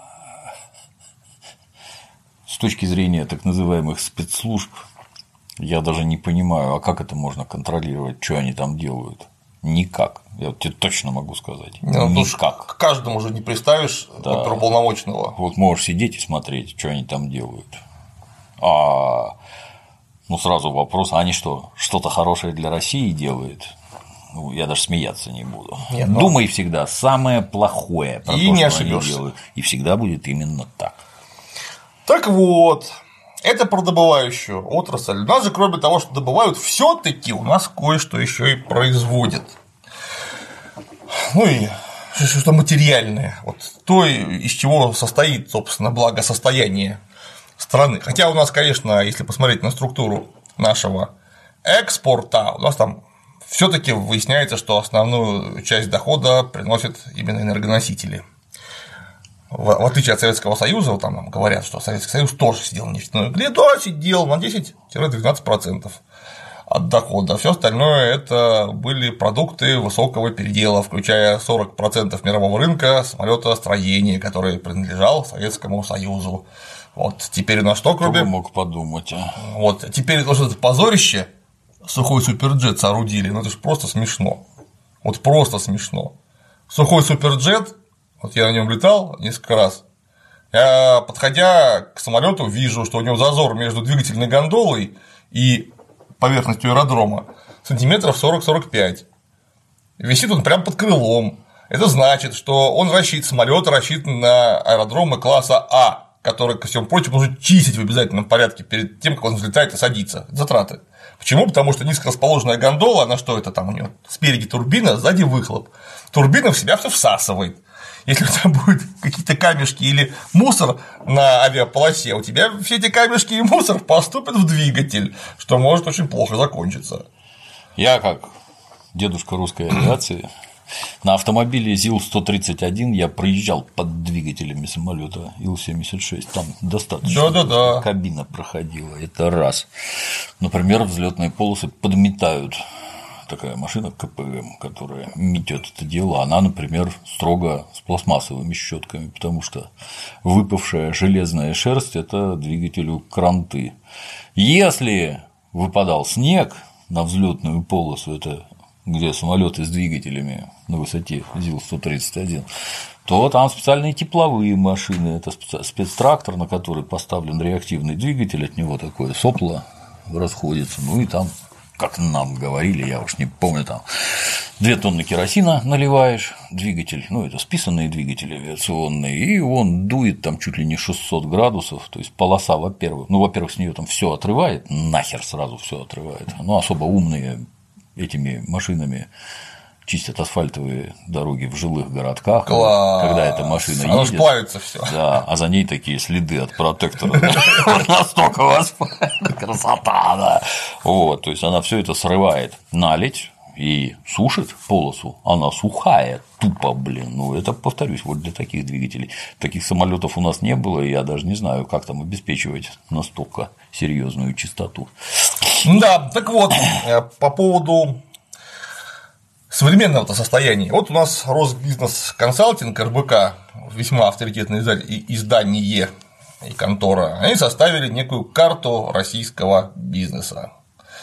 с точки зрения так называемых спецслужб, я даже не понимаю, а как это можно контролировать, что они там делают? Никак. Я вот тебе точно могу сказать.
Ну, никак. К каждому же не представишь да. оперуполномоченного.
Вот можешь сидеть и смотреть, что они там делают. А ну сразу вопрос: а они что, что-то хорошее для России делают? Ну, я даже смеяться не буду. Нет, но... Думай всегда самое плохое про
и
то,
не
что они делают. И всегда будет именно так.
Так вот, это про добывающую отрасль. У нас же, кроме того, что добывают, все-таки у нас кое-что еще и производят. Ну и что материальное. Вот то, из чего состоит, собственно, благосостояние страны. Хотя у нас, конечно, если посмотреть на структуру нашего экспорта, у нас там все-таки выясняется, что основную часть дохода приносят именно энергоносители. В отличие от Советского Союза, там нам говорят, что Советский Союз тоже сидел на нефтяной угле, да, сидел на десять-двенадцать процентов от дохода. Все остальное это были продукты высокого передела, включая сорок процентов мирового рынка самолетостроения, который принадлежал Советскому Союзу. Вот теперь у нас что, кроме.
Кто бы мог подумать, а?
Вот теперь то, что это позорище, сухой суперджет соорудили, ну это же просто смешно. Вот просто смешно. Сухой суперджет. Вот я на нем летал несколько раз. Я, подходя к самолету, вижу, что у него зазор между двигательной гондолой и поверхностью аэродрома сантиметров сорок-сорок пять. Висит он прямо под крылом. Это значит, что он рассчитан, самолет рассчитан на аэродромы класса А, которые, ко всему прочему, нужно чистить в обязательном порядке перед тем, как он взлетает и садится. Затраты. Почему? Потому что низко расположенная гондола, она что это там у нее? Спереди турбина, сзади выхлоп. Турбина в себя все всасывает. Если у тебя будут какие-то камешки или мусор на авиаполосе, у тебя все эти камешки и мусор поступят в двигатель, что может очень плохо закончиться.
Я, как дедушка русской авиации, на автомобиле ЗИЛ сто тридцать один я проезжал под двигателями самолета Ил семьдесят шесть. Там достаточно
Да-да-да.
кабина проходила. Это раз. Например, взлетные полосы подметают. Такая машина КПМ, которая метет это дело, она, например, строго с пластмассовыми щетками, потому что выпавшая железная шерсть – это двигателю кранты. Если выпадал снег на взлетную полосу, это где самолеты с двигателями на высоте ЗИЛ сто тридцать один, то там специальные тепловые машины, это спецтрактор, на который поставлен реактивный двигатель, от него такое сопло расходится, ну и там. Как нам говорили, я уж не помню, там Две тонны керосина наливаешь, двигатель, ну, это списанные двигатели авиационные, и он дует там чуть ли не шестьсот градусов, то есть полоса, во-первых, ну, во-первых, с нее там все отрывает, нахер сразу все отрывает, ну, особо умные этими машинами чистят асфальтовые дороги в жилых городках,
Класс.
Когда эта машина
Оно
едет,
плавится все.
Да, а за ней такие следы от протектора, настолько в асфальте, красота, да, вот, то есть она все это срывает, налить и сушит полосу, она сухая, тупо, блин, ну это, повторюсь, вот для таких двигателей, таких самолетов у нас не было, и я даже не знаю, как там обеспечивать настолько серьезную чистоту.
Да, так вот, по поводу современного состояния. Вот у нас Росбизнес-консалтинг, эр бэ ка, весьма авторитетное издание и контора, они составили некую карту российского бизнеса.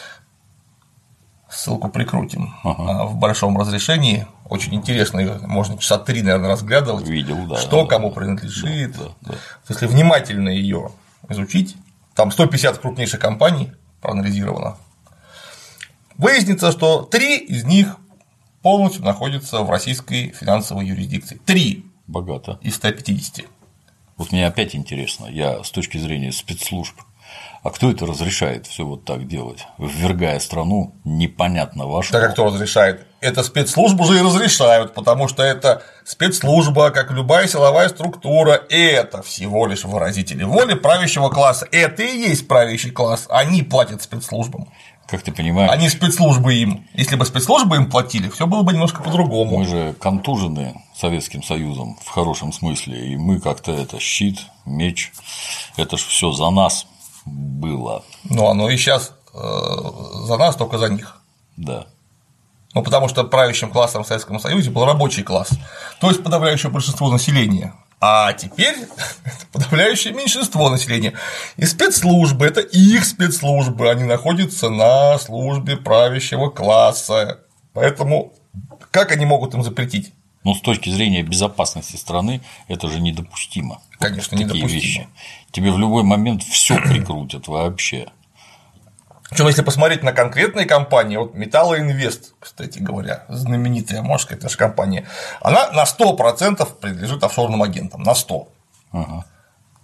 Ссылку прикрутим ага. в большом разрешении. Очень интересно, можно часа три, наверное, разглядывать,
Видел, да,
что
да,
кому
да,
принадлежит.
Да, да, да.
Если внимательно ее изучить, там сто пятьдесят крупнейших компаний проанализировано, выяснится, что три из них полностью находятся в российской финансовой юрисдикции. Три
Богато.
Из ста пятидесяти.
Вот мне опять интересно, я с точки зрения спецслужб, а кто это разрешает все вот так делать, ввергая страну непонятно во что?
Так а кто разрешает? Это спецслужбы уже и разрешают, потому что это спецслужба, как любая силовая структура, это всего лишь выразители воли правящего класса. Это и есть правящий класс, они платят спецслужбам.
Как ты понимаешь,
они спецслужбы им. Если бы спецслужбы им платили, все было бы немножко по-другому.
Мы же контужены Советским Союзом в хорошем смысле, и мы как-то это щит, меч, это ж все за нас было.
Ну, оно и сейчас э, за нас, только за них.
Да.
Ну, потому что правящим классом в Советском Союзе был рабочий класс, то есть подавляющее большинство населения. А теперь это подавляющее меньшинство населения. И спецслужбы, это их спецслужбы, они находятся на службе правящего класса. Поэтому как они могут им запретить?
Ну, с точки зрения безопасности страны, это же недопустимо.
Конечно,
вот
недопустимо.
Вещи. Тебе в любой момент все прикрутят вообще.
Причем, если посмотреть на конкретные компании, вот Металлоинвест, кстати говоря, знаменитая, можно сказать, наша компания, она на сто процентов принадлежит офшорным агентам, на сто процентов. Ага.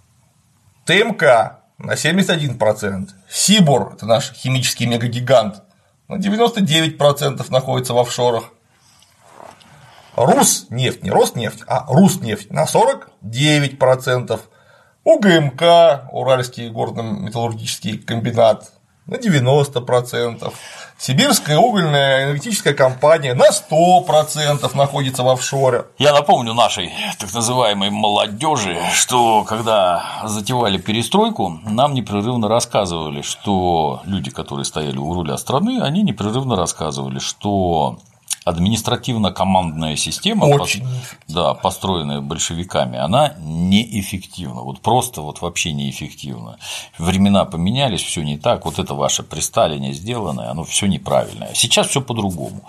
тэ эм ка на семьдесят один процент, Сибур, это наш химический мегагигант, на девяносто девять процентов находится в офшорах, Руснефть, не Роснефть, а Руснефть на сорок девять процентов, у гэ эм ка, Уральский горно-металлургический комбинат, на девяносто процентов, Сибирская угольная энергетическая компания на сто процентов находится в офшоре.
Я напомню нашей так называемой молодежи, что когда затевали перестройку, нам непрерывно рассказывали, что люди, которые стояли у руля страны, они непрерывно рассказывали, что административно-командная система,
Очень.
да, построенная большевиками, она неэффективна, вот просто вот вообще неэффективна. Времена поменялись, все не так, вот это ваше при Сталине сделанное, оно все неправильное. Сейчас все по-другому.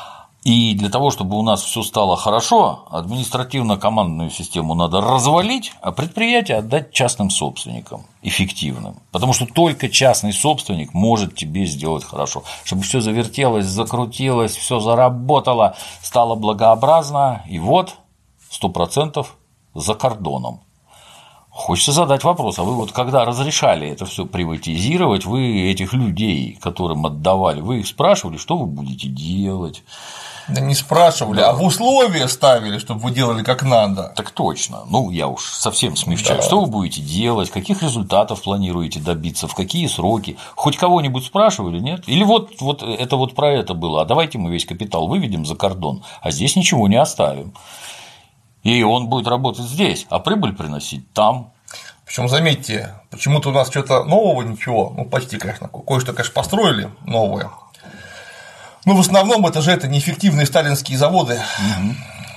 И для того, чтобы у нас все стало хорошо, административно-командную систему надо развалить, а предприятие отдать частным собственникам, эффективным. Потому что только частный собственник может тебе сделать хорошо. Чтобы все завертелось, закрутилось, все заработало, стало благообразно, и вот сто процентов за кордоном. Хочется задать вопрос, а вы вот когда разрешали это все приватизировать, вы этих людей, которым отдавали, вы их спрашивали, что вы будете делать?
Да не спрашивали, да. А в условия ставили, чтобы вы делали как надо.
Так точно. Ну, я уж совсем смягчаю.
Да.
Что вы будете делать, каких результатов планируете добиться, в какие сроки? Хоть кого-нибудь спрашивали, нет? Или вот, вот это вот про это было, а давайте мы весь капитал выведем за кордон, а здесь ничего не оставим. И он будет работать здесь, а прибыль приносить там.
Причем заметьте, почему-то у нас что-то нового ничего, ну почти, конечно, кое-что, конечно, построили новое. Но в основном это же это неэффективные сталинские заводы,
угу.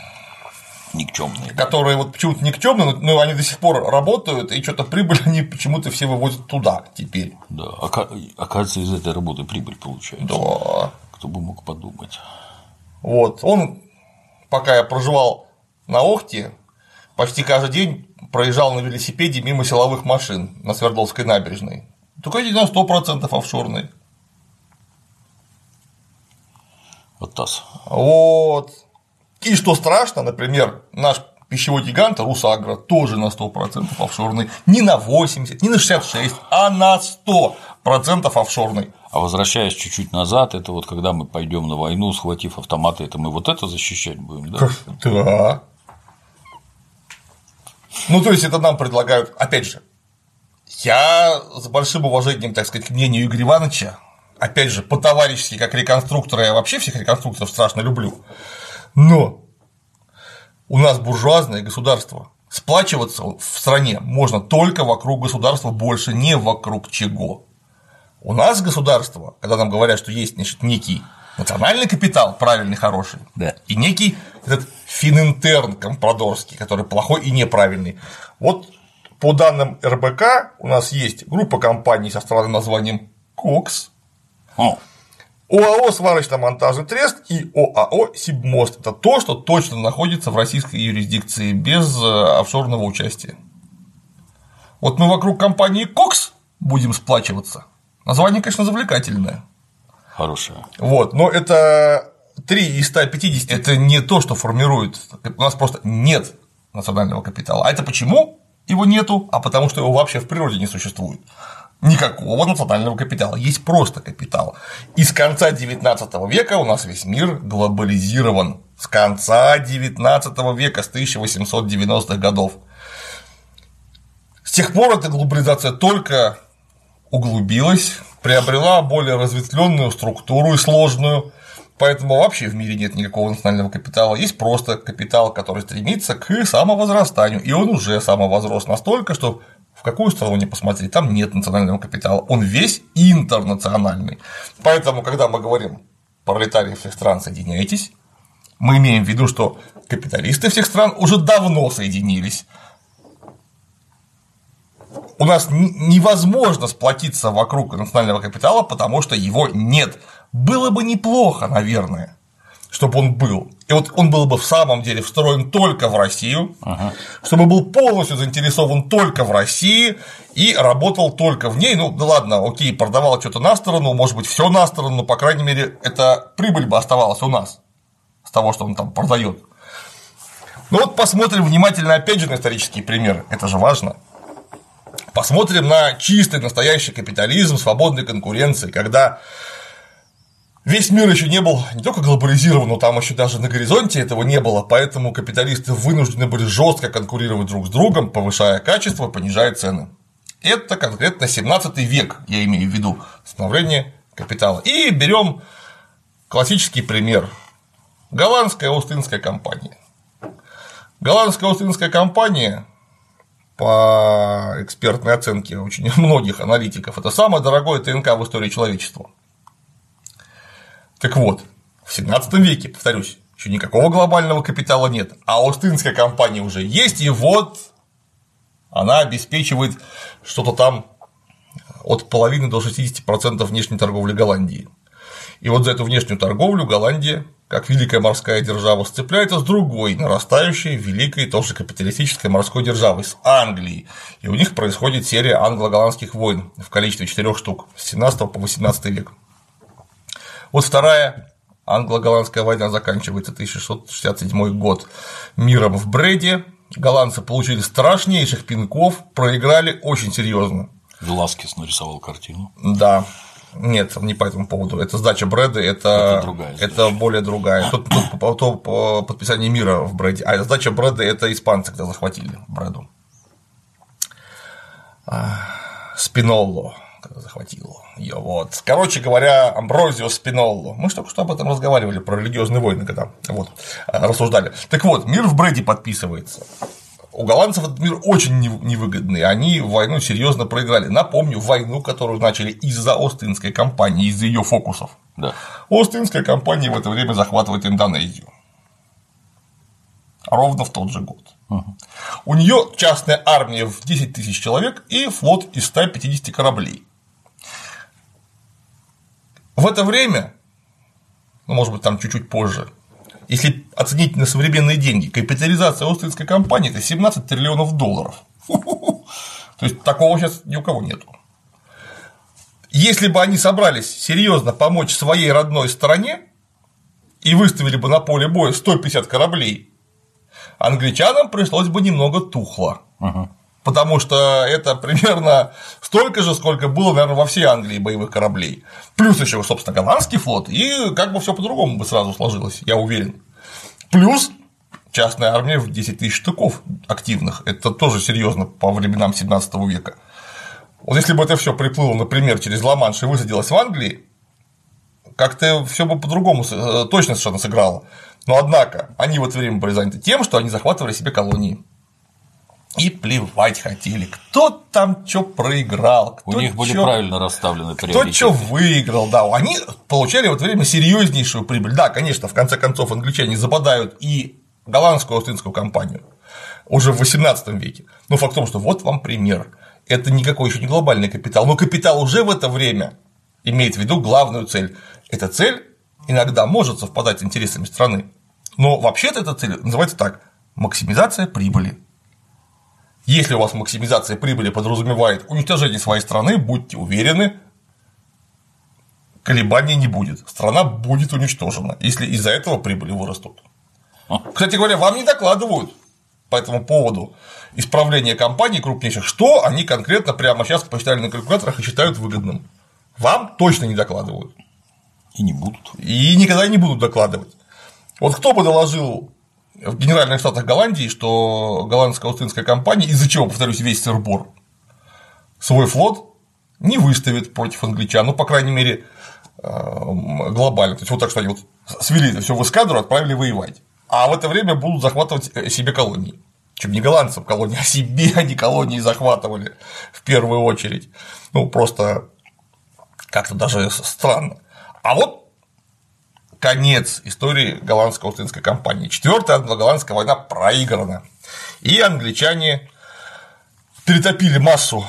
Никчемные,
которые да. вот почему-то никчемные, но они до сих пор работают, и что-то прибыль они почему-то все вывозят туда теперь.
Да, оказывается, из этой работы прибыль получается.
Да.
Кто бы мог подумать.
Вот, он, пока я проживал на Охте, почти каждый день проезжал на велосипеде мимо силовых машин на Свердловской набережной. Только эти на сто процентов офшорные.
Вот ТАСС.
Вот. И что страшно, например, наш пищевой гигант Русагро тоже на сто процентов офшорный, не на восемьдесят, не на шестьдесят шесть, а на сто процентов офшорный.
А возвращаясь чуть-чуть назад, это вот когда мы пойдем на войну, схватив автоматы, это мы вот это защищать будем, да?
Да. Ну, то есть это нам предлагают, опять же, я с большим уважением, так сказать, к мнению Игоря Ивановича, опять же, по-товарищески, как реконструктора, я вообще всех реконструкторов страшно люблю, но у нас буржуазное государство, сплачиваться в стране можно только вокруг государства, больше не вокруг чего. У нас государство, когда нам говорят, что есть, значит, некий национальный капитал, правильный, хороший,
да.
и некий этот фининтерн компрадорский, который плохой и неправильный. Вот по данным эр бэ ка у нас есть группа компаний со странным названием КОКС,
О.
ОАО «Сварочно-монтажный трест» и ОАО «Сибмост». Это то, что точно находится в российской юрисдикции без офшорного участия. Вот мы вокруг компании КОКС будем сплачиваться. Название, конечно, завлекательное.
Хорошее.
Вот, но это три из ста пятидесяти, это не то, что формирует. У нас просто нет национального капитала. А это почему его нету? А потому что его вообще в природе не существует. Никакого национального капитала, есть просто капитал. И с конца девятнадцатого века у нас весь мир глобализирован. С конца девятнадцатого века, с тысяча восемьсот девяностых годов. С тех пор эта глобализация только углубилась, приобрела более разветвленную структуру и сложную, поэтому вообще в мире нет никакого национального капитала, есть просто капитал, который стремится к самовозрастанию, и он уже самовозрос настолько, что в какую страну ни посмотри, там нет национального капитала, он весь интернациональный. Поэтому, когда мы говорим пролетарии всех стран, соединяйтесь, мы имеем в виду, что капиталисты всех стран уже давно соединились. У нас невозможно сплотиться вокруг национального капитала, потому что его нет. Было бы неплохо, наверное, чтобы он был. И вот он был бы в самом деле встроен только в Россию, ага. чтобы был полностью заинтересован только в России и работал только в ней. Ну, да ладно, окей, продавал что-то на сторону, может быть, все на сторону, но, по крайней мере, эта прибыль бы оставалась у нас с того, что он там продает. Ну вот посмотрим внимательно, опять же, на исторические примеры. Это же важно. Посмотрим на чистый настоящий капитализм свободной конкуренции, когда весь мир еще не был не только глобализирован, но там еще даже на горизонте этого не было, поэтому капиталисты вынуждены были жестко конкурировать друг с другом, повышая качество, понижая цены. Это конкретно семнадцатый век, я имею в виду, становление капитала. И берем классический пример. Голландская Ост-Индская компания. Голландская Ост-Индская компания, по экспертной оценке очень многих аналитиков, это самое дорогое ТНК в истории человечества. Так вот, в семнадцатом веке, повторюсь, еще никакого глобального капитала нет, а Ост-Индская компания уже есть, и вот она обеспечивает что-то там от половины до шестидесяти процентов внешней торговли Голландии. И вот за эту внешнюю торговлю Голландия, как великая морская держава, сцепляется с другой нарастающей великой тоже капиталистической морской державой, с Англией. И у них происходит серия англо-голландских войн в количестве четырёх штук с семнадцатого по восемнадцатый век. Вот вторая англо-голландская война заканчивается тысяча шестьсот шестьдесят седьмой год миром в Бреде. Голландцы получили страшнейших пинков, проиграли очень серьезно.
Веласкес нарисовал картину.
Да. Нет, не по этому поводу. Это сдача Бреда, это,
это, другая
это более другая. Тут, тут по, по, по подписанию мира в Бреде. А сдача Бреда это испанцы, когда захватили Бреду. Спинолло, когда захватил ее. Вот. Короче говоря, Амброзио Спинолло. Мы же только что об этом разговаривали, про религиозные войны, когда вот, рассуждали. Так вот, мир в Бреде подписывается. У голландцев этот мир очень невыгодный, они войну серьезно проиграли. Напомню, войну, которую начали из-за Ост-Индской компании, из-за ее фокусов.
Да.
Ост-Индская компания в это время захватывает Индонезию. Ровно в тот же год. Угу. У нее частная армия в десять тысяч человек и флот из ста пятидесяти кораблей. В это время, ну, может быть, там чуть-чуть позже, если оценить на современные деньги, капитализация Ост-Индской компании – это семнадцать триллионов долларов. То есть такого сейчас ни у кого нету. Если бы они собрались серьезно помочь своей родной стране, и выставили бы на поле боя сто пятьдесят кораблей, англичанам пришлось бы немного тухло. Uh-huh. Потому что это примерно столько же, сколько было, наверное, во всей Англии боевых кораблей. Плюс еще, собственно, голландский флот, и как бы все по-другому бы сразу сложилось, я уверен. Плюс частная армия в десять тысяч штыков активных. Это тоже серьезно по временам семнадцатого века. Вот если бы это все приплыло, например, через Ла-Манш и высадилось в Англии, как-то все бы по-другому точно совершенно сыграло. Но однако они в это время были заняты тем, что они захватывали себе колонии. И плевать хотели, кто там что проиграл, кто
у них были
чё,
правильно расставлены приоритеты.
Кто что выиграл, да, они получали в это время серьезнейшую прибыль. Да, конечно, в конце концов англичане западают и голландскую Остинскую компанию уже в восемнадцатом веке. Но факт в том, что вот вам пример. Это никакой еще не глобальный капитал, но капитал уже в это время имеет в виду главную цель. Эта цель иногда может совпадать с интересами страны, но вообще-то эта цель называется так – максимизация прибыли. Если у вас максимизация прибыли подразумевает уничтожение своей страны, будьте уверены, колебаний не будет. Страна будет уничтожена, если из-за этого прибыли вырастут. Кстати говоря, вам не докладывают по этому поводу исправления компаний крупнейших, что они конкретно прямо сейчас посчитали на калькуляторах и считают выгодным. Вам точно не докладывают.
И не будут.
И никогда не будут докладывать. Вот кто бы доложил в Генеральных Штатах Голландии, что голландская Остинская компания, из-за чего, повторюсь, весь сыр-бор, свой флот не выставит против англичан, ну, по крайней мере, глобально. То есть, вот так, что они вот свели это все в эскадру, отправили воевать. А в это время будут захватывать себе колонии. Чем не голландцам колонии, а себе они колонии захватывали в первую очередь. Ну, просто как-то даже странно. А вот конец истории голландской Остинской компании. Четвёртая англо-голландская война проиграна. И англичане перетопили массу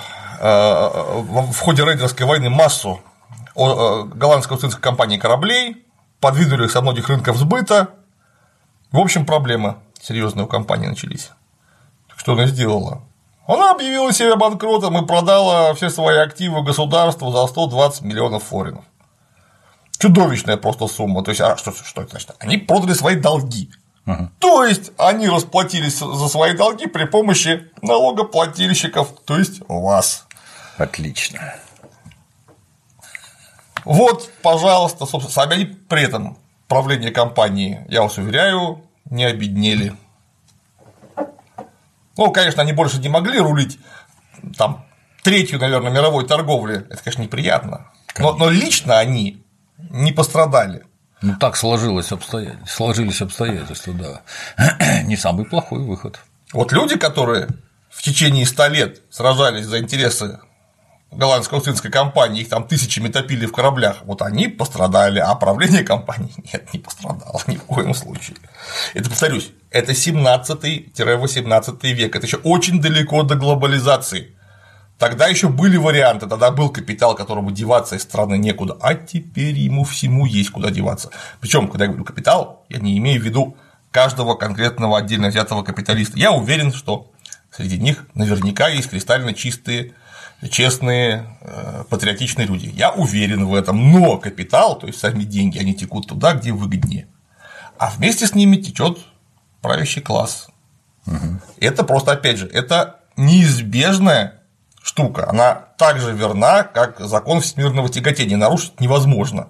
в ходе рейдерской войны массу голландской Остинской компании кораблей, подвинули их со многих рынков сбыта. В общем, проблемы серьезные у компании начались. Что она сделала? Она объявила себя банкротом и продала все свои активы государству за сто двадцать миллионов форинов. Чудовищная просто сумма. То есть, а что, что это значит? Они продали свои долги. Uh-huh. То есть, они расплатились за свои долги при помощи налогоплательщиков, то есть вас.
Отлично.
Вот, пожалуйста, собственно, сами они при этом правление компании, я вас уверяю, не обеднели. Ну, конечно, они больше не могли рулить там третью, наверное, мировой торговли. Это, конечно, неприятно. Но, но лично они не пострадали.
Ну, так сложилось обстоятельства, сложились обстоятельства, да. Не самый плохой выход.
Вот люди, которые в течение ста лет сражались за интересы голландской Остинской компании, их там тысячами топили в кораблях, вот они пострадали, а правление компании нет, не пострадало ни в коем случае. Это, повторюсь, это семнадцатый-восемнадцатый век, это еще очень далеко до глобализации. Тогда еще были варианты, тогда был капитал, которому деваться из страны некуда, а теперь ему всему есть куда деваться. Причем, когда я говорю капитал, я не имею в виду каждого конкретного отдельно взятого капиталиста. Я уверен, что среди них наверняка есть кристально чистые, честные, патриотичные люди. Я уверен в этом. Но капитал, то есть сами деньги, они текут туда, где выгоднее. А вместе с ними течет правящий класс. Угу. Это просто, опять же, это неизбежная штука, она так же верна, как закон всемирного тяготения, нарушить невозможно.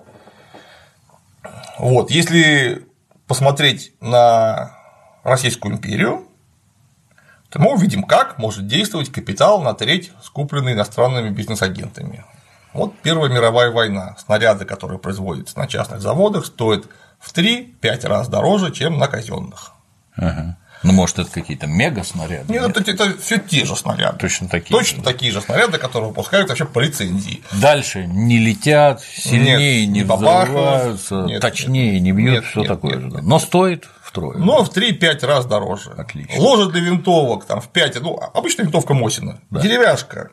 Вот, если посмотреть на Российскую империю, то мы увидим, как может действовать капитал на треть, скупленный иностранными бизнес-агентами. Вот Первая мировая война. Снаряды, которые производятся на частных заводах, стоят в три-пять раз дороже, чем на казенных.
Ага. Ну, может, это какие-то мега-снаряды?
Нет, нет? Это, это все те же снаряды.
Точно такие.
Точно же. такие же снаряды, которые выпускают вообще по лицензии.
Дальше не летят, сильнее нет, не взрываются, нет, точнее нет, не бьют, все такое же. Но стоит втрое.
Но в три-пять раз дороже.
Отлично.
Ложа для винтовок там в пять, ну, обычная винтовка Мосина, да. Деревяшка.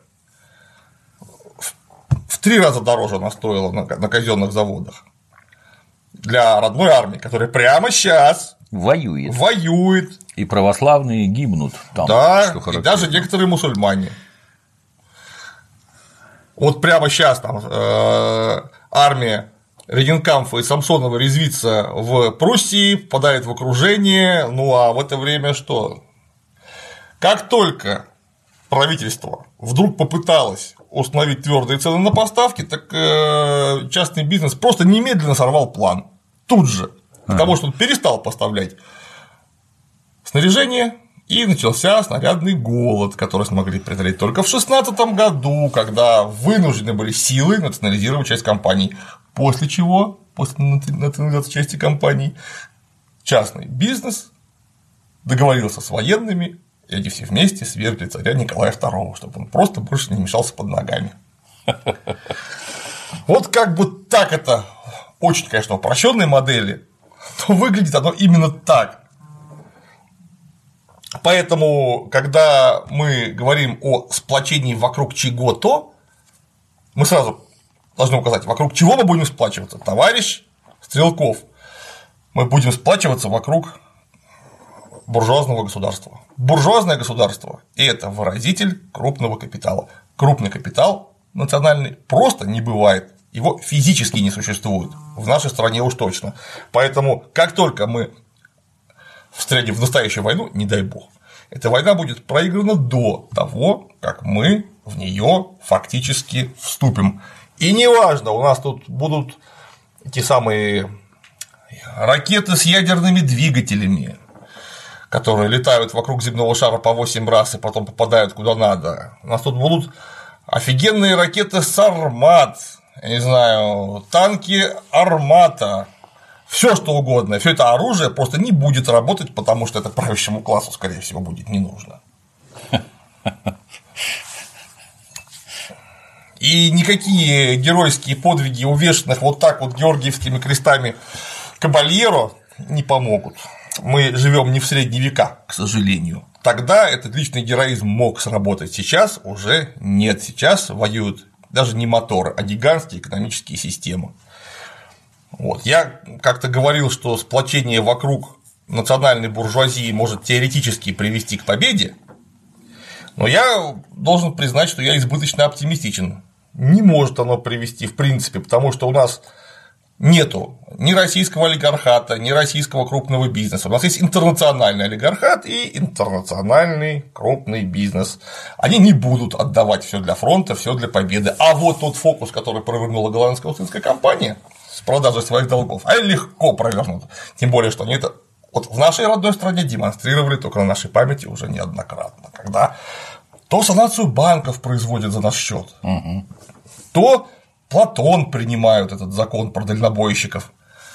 В три раза дороже она стоила на, на казенных заводах. Для родной армии, которая прямо сейчас
воюет.
Воюет.
И православные гибнут там.
Да, и даже некоторые мусульмане. Вот прямо сейчас там э, армия Ренинкамфа и Самсонова резвится в Пруссии, попадает в окружение, ну а в это время что? Как только правительство вдруг попыталось установить твердые цены на поставки, так частный бизнес просто немедленно сорвал план. Тут же. Потому что он перестал поставлять снаряжение, и начался снарядный голод, который смогли преодолеть только в шестнадцатом году, когда вынуждены были силой национализировать часть компаний. После чего, после национализации части компаний, частный бизнес договорился с военными, и они все вместе свергли царя Николая второго, чтобы он просто больше не мешался под ногами. Вот как бы так это очень, конечно, упрощенной модели, но выглядит оно именно так. Поэтому, когда мы говорим о сплочении вокруг чего-то, мы сразу должны указать, вокруг чего мы будем сплачиваться. Товарищ Стрелков, мы будем сплачиваться вокруг буржуазного государства. Буржуазное государство – это выразитель крупного капитала. Крупный капитал национальный просто не бывает, его физически не существует, в нашей стране уж точно. Поэтому, как только мы встрянем в настоящую войну, не дай бог, эта война будет проиграна до того, как мы в нее фактически вступим. И неважно, у нас тут будут те самые ракеты с ядерными двигателями, которые летают вокруг земного шара по восемь раз и потом попадают куда надо. У нас тут будут офигенные ракеты «Сармат», я не знаю, танки «Армата», все что угодно, все это оружие просто не будет работать, потому что это правящему классу, скорее всего, будет не нужно. И никакие геройские подвиги, увешанных вот так вот георгиевскими крестами кабальеро, не помогут. Мы живем не в средние века, к сожалению. Тогда этот личный героизм мог сработать, сейчас уже нет. Сейчас воюют даже не моторы, а гигантские экономические системы. Вот. Я как-то говорил, что сплочение вокруг национальной буржуазии может теоретически привести к победе, но я должен признать, что я избыточно оптимистичен. Не может оно привести в принципе, потому что у нас нету ни российского олигархата, ни российского крупного бизнеса. У нас есть интернациональный олигархат и интернациональный крупный бизнес. Они не будут отдавать все для фронта, все для победы. А вот тот фокус, который провернула голландская Ост-Индская компания с продажей своих долгов, а легко провернут. Тем более, что они это вот в нашей родной стране демонстрировали только на нашей памяти уже неоднократно, когда то санацию банков производят за наш счет, угу. то Платон принимают этот закон про дальнобойщиков.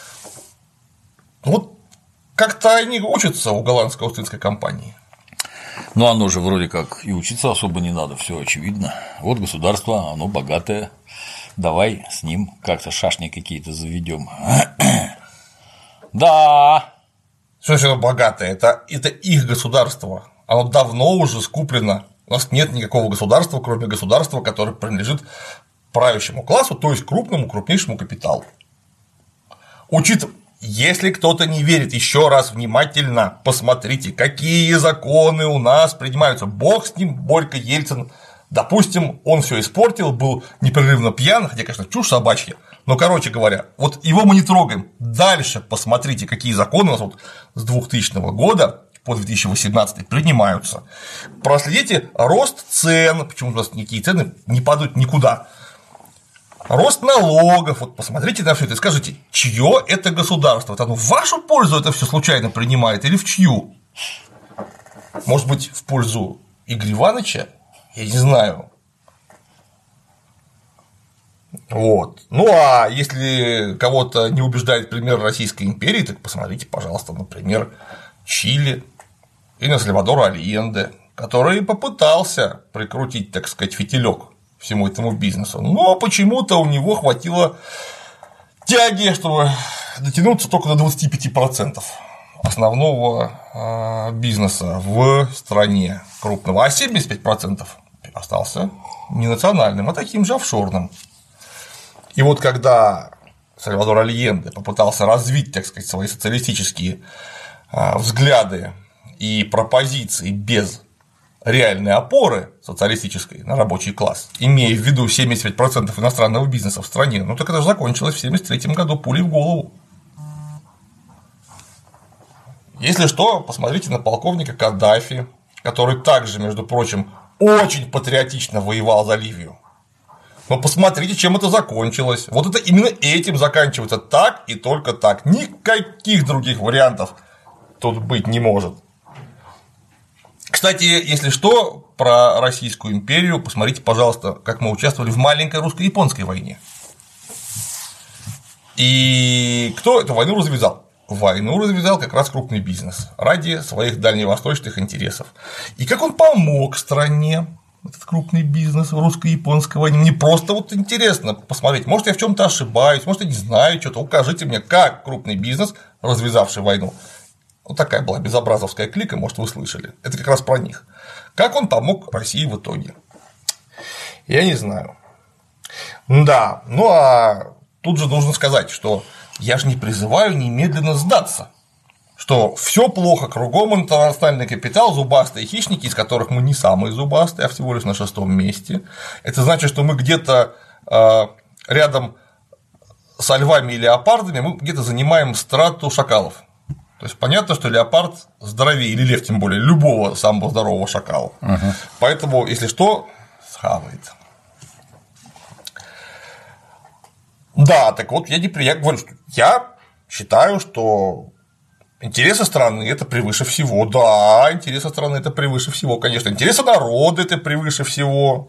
Вот как-то они учатся у голландской Ост-Индской компании.
Ну, оно же вроде как и учиться особо не надо, все очевидно. Вот государство, оно богатое. Давай с ним как-то шашни какие-то заведем. Да.
Что же оно богатое? Это, это их государство. Оно давно уже скуплено. У нас нет никакого государства, кроме государства, которое принадлежит правящему классу, то есть крупному, крупнейшему капиталу. Учитывая, если кто-то не верит, еще раз внимательно посмотрите, какие законы у нас принимаются. Бог с ним, Борька Ельцин. Допустим, он все испортил, был непрерывно пьян, хотя, конечно, чушь собачья, но, короче говоря, вот его мы не трогаем. Дальше посмотрите, какие законы у нас вот с двухтысячного года по две тысячи восемнадцатый принимаются. Проследите рост цен, почему у нас никакие цены не падают никуда. Рост налогов, вот посмотрите на все это и скажите, чье это государство? Это оно в вашу пользу это все случайно принимает или в чью? Может быть, в пользу Игоря Ивановича? Я не знаю. Вот. Ну а если кого-то не убеждает пример Российской империи, так посмотрите, пожалуйста, например, Чили и на Сальвадора Альенде, который попытался прикрутить, так сказать, фитилек всему этому бизнесу, но почему-то у него хватило тяги, чтобы дотянуться только до двадцати пяти процентов основного бизнеса в стране крупного, а семьдесят пять процентов остался не национальным, а таким же офшорным. И вот когда Сальвадор Альенде попытался развить, так сказать, свои социалистические взгляды и пропозиции без реальной опоры социалистической на рабочий класс, имея в виду семьдесят пять процентов иностранного бизнеса в стране, ну так это же закончилось в семьдесят третьем году пулей в голову. Если что, посмотрите на полковника Каддафи, который также, между прочим, очень патриотично воевал за Ливию. Но посмотрите, чем это закончилось. Вот это именно этим заканчивается, так и только так. Никаких других вариантов тут быть не может. Кстати, если что, про Российскую империю посмотрите, пожалуйста, как мы участвовали в маленькой русско-японской войне. И кто эту войну развязал? Войну развязал как раз крупный бизнес ради своих дальневосточных интересов. И как он помог стране, этот крупный бизнес в русско-японской войне, мне просто вот интересно посмотреть, может, я в чем-то ошибаюсь, может, я не знаю что-то, укажите мне, как крупный бизнес, развязавший войну, вот такая была безобразовская клика, может, вы слышали, это как раз про них, как он помог России в итоге, я не знаю. Да, ну а тут же нужно сказать, что я же не призываю немедленно сдаться, что все плохо, кругом интернациональный капитал, зубастые хищники, из которых мы не самые зубастые, а всего лишь на шестом месте. Это значит, что мы где-то э, рядом со львами и леопардами мы где-то занимаем страту шакалов. То есть понятно, что леопард здоровее, или лев тем более, любого самого здорового шакала. Угу. Поэтому, если что, схавает. Да, так вот, я, не, я говорю, что я считаю, что интересы страны – это превыше всего. Да, интересы страны – это превыше всего, конечно. Интересы народа – это превыше всего.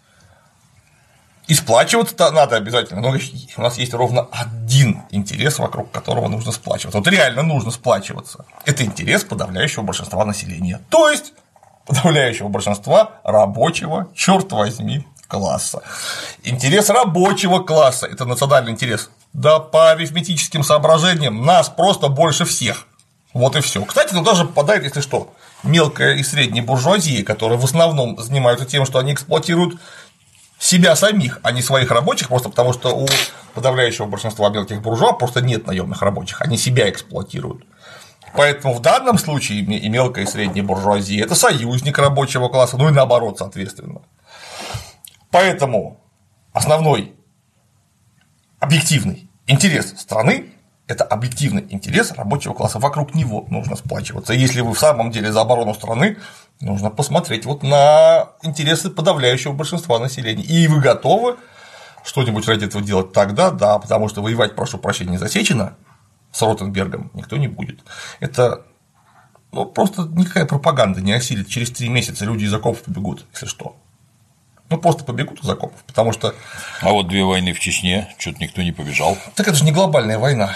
И сплачиваться-то надо обязательно. Но у нас есть ровно один интерес, вокруг которого нужно сплачиваться. Вот реально нужно сплачиваться. Это интерес подавляющего большинства населения. То есть подавляющего большинства рабочего, черт возьми, класса. Интерес рабочего класса – это национальный интерес. Да по арифметическим соображениям нас просто больше всех. Вот и все. Кстати, туда же попадает, если что, мелкая и средняя буржуазия, которые в основном занимаются тем, что они эксплуатируют себя самих, а не своих рабочих, просто потому что у подавляющего большинства мелких буржуа просто нет наемных рабочих, они себя эксплуатируют. Поэтому в данном случае и мелкая и средняя буржуазия – это союзник рабочего класса, ну и наоборот, соответственно. Поэтому основной объективный интерес страны – это объективный интерес рабочего класса, вокруг него нужно сплачиваться. Если вы в самом деле за оборону страны, нужно посмотреть вот на интересы подавляющего большинства населения. И вы готовы что-нибудь ради этого делать тогда, да, потому что воевать, прошу прощения, за Сечина с Ротенбергом никто не будет. Это ну, просто никакая пропаганда не осилит. Через три месяца люди из окопов побегут, если что. Ну, просто побегут из окопов, потому что…
А вот две войны в Чечне, что-то никто не побежал.
Так это же не глобальная война.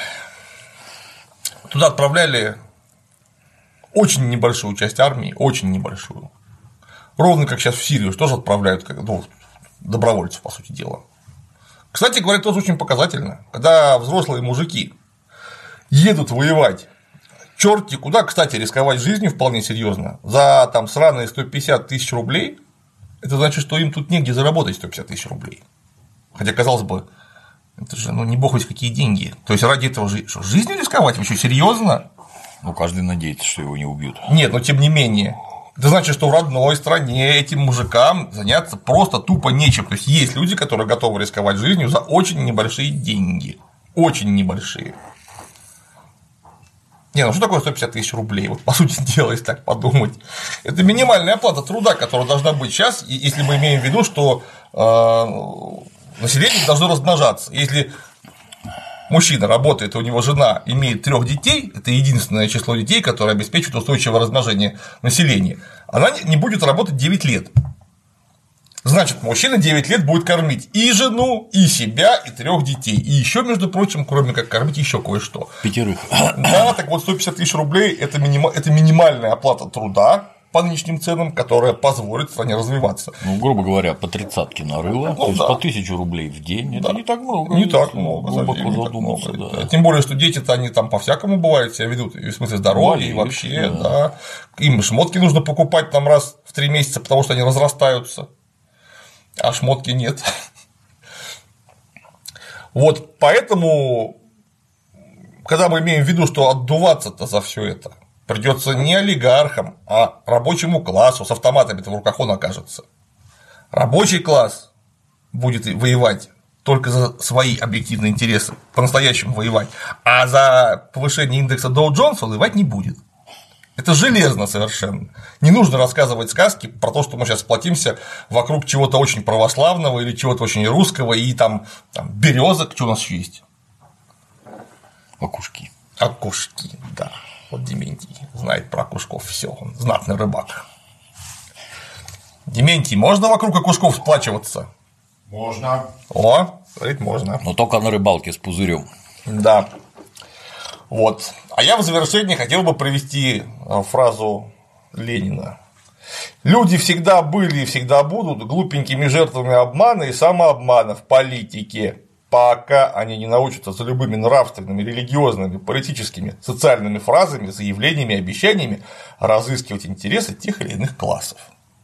Туда отправляли очень небольшую часть армии, очень небольшую. Ровно как сейчас в Сирию тоже отправляют ну, добровольцев, по сути дела. Кстати говоря, тоже очень показательно, когда взрослые мужики едут воевать черти куда, кстати, рисковать жизнью вполне серьезно за там сраные сто пятьдесят тысяч рублей. Это значит, что им тут негде заработать сто пятьдесят тысяч рублей. Хотя, казалось бы, это же ну, не бог ведь какие деньги. То есть ради этого же что, жизнью рисковать? Вы что, серьезно?
Ну, каждый надеется, что его не убьют.
Нет, но тем не менее. Это значит, что в родной стране этим мужикам заняться просто тупо нечем. То есть есть люди, которые готовы рисковать жизнью за очень небольшие деньги. Очень небольшие. Не, ну что такое сто пятьдесят тысяч рублей? Вот по сути дела, если так подумать. Это минимальная оплата труда, которая должна быть сейчас, если мы имеем в виду, что э, население должно размножаться. Если мужчина работает, и у него жена имеет трех детей, это единственное число детей, которое обеспечивает устойчивое размножение населения, она не будет работать девять лет. Значит, мужчина девять лет будет кормить и жену, и себя, и трех детей. И еще, между прочим, кроме как кормить, еще кое-что.
Пятерых.
Да, так вот сто пятьдесят тысяч рублей это, миним... это минимальная оплата труда по нынешним ценам, которая позволит стране развиваться.
Ну, грубо говоря, по тридцатке нарыло, ну, то есть да. по тысячу рублей в день, это да. не так много.
Не так много, глубоко задуматься. Много, да. Тем более, что дети-то они там по-всякому бывают, себя ведут, в смысле здоровья, и вообще, да. да. Им шмотки нужно покупать там раз в три месяца, потому что они разрастаются. А шмотки нет. Вот поэтому, когда мы имеем в виду, что отдуваться-то за все это придется не олигархам, а рабочему классу, с автоматами-то в руках он окажется. Рабочий класс будет воевать только за свои объективные интересы, по-настоящему воевать, а за повышение индекса Доу-Джонса воевать не будет. Это железно совершенно. Не нужно рассказывать сказки про то, что мы сейчас сплотимся вокруг чего-то очень православного или чего-то очень русского, и там, там березок, что у нас еще есть?
Окушки.
Окушки, да. Вот Дементий знает про окушков все, он знатный рыбак. Дементий, можно вокруг окушков сплачиваться?
Можно.
О, говорит, можно.
Но только на рыбалке с пузырем.
Да. Вот. А я в завершении хотел бы привести фразу Ленина. Люди всегда были и всегда будут глупенькими жертвами обмана и самообмана в политике, пока они не научатся за любыми нравственными, религиозными, политическими, социальными фразами, заявлениями, обещаниями разыскивать интересы тех или иных классов.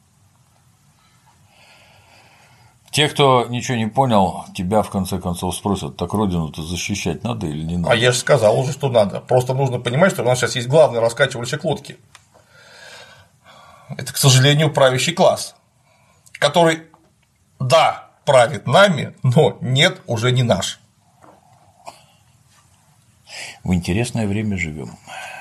Те, кто ничего не понял, тебя в конце концов спросят, так родину-то защищать надо или не надо?
А я же сказал уже, что надо. Просто нужно понимать, что у нас сейчас есть главный раскачивальщик лодки. Это, к сожалению, правящий класс, который, да, правит нами, но нет, уже не наш.
В интересное время живем.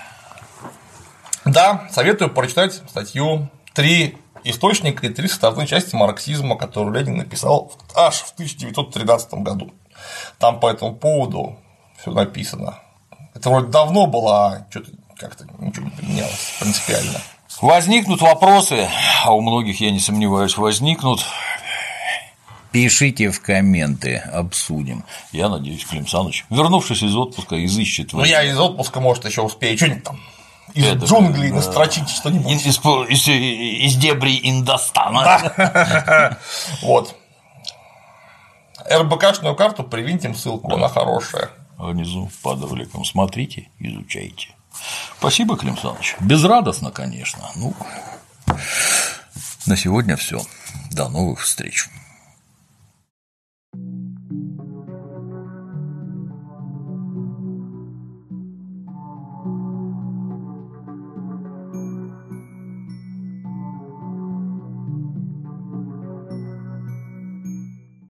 Да, советую прочитать статью «Три источника и три составные части марксизма», которую Ленин написал аж в тысяча девятьсот тринадцатом году. Там по этому поводу все написано. Это вроде давно было, а что-то как-то ничего не поменялось принципиально.
Возникнут вопросы, а у многих, я не сомневаюсь, возникнут. Пишите в комменты, обсудим. Я надеюсь, Клим Саныч, вернувшись из отпуска, изыщет.
Ну, я из отпуска, может, еще успею что-нибудь там из это, джунглей да, настрочить что-нибудь.
Из, из, из, из дебрей Индостана.
Вот. эр бэ ка-шную карту привинтим ссылку, она хорошая.
Внизу под роликом смотрите, изучайте. Спасибо, Клим Саныч. Безрадостно, конечно. Ну, на сегодня все. До новых встреч.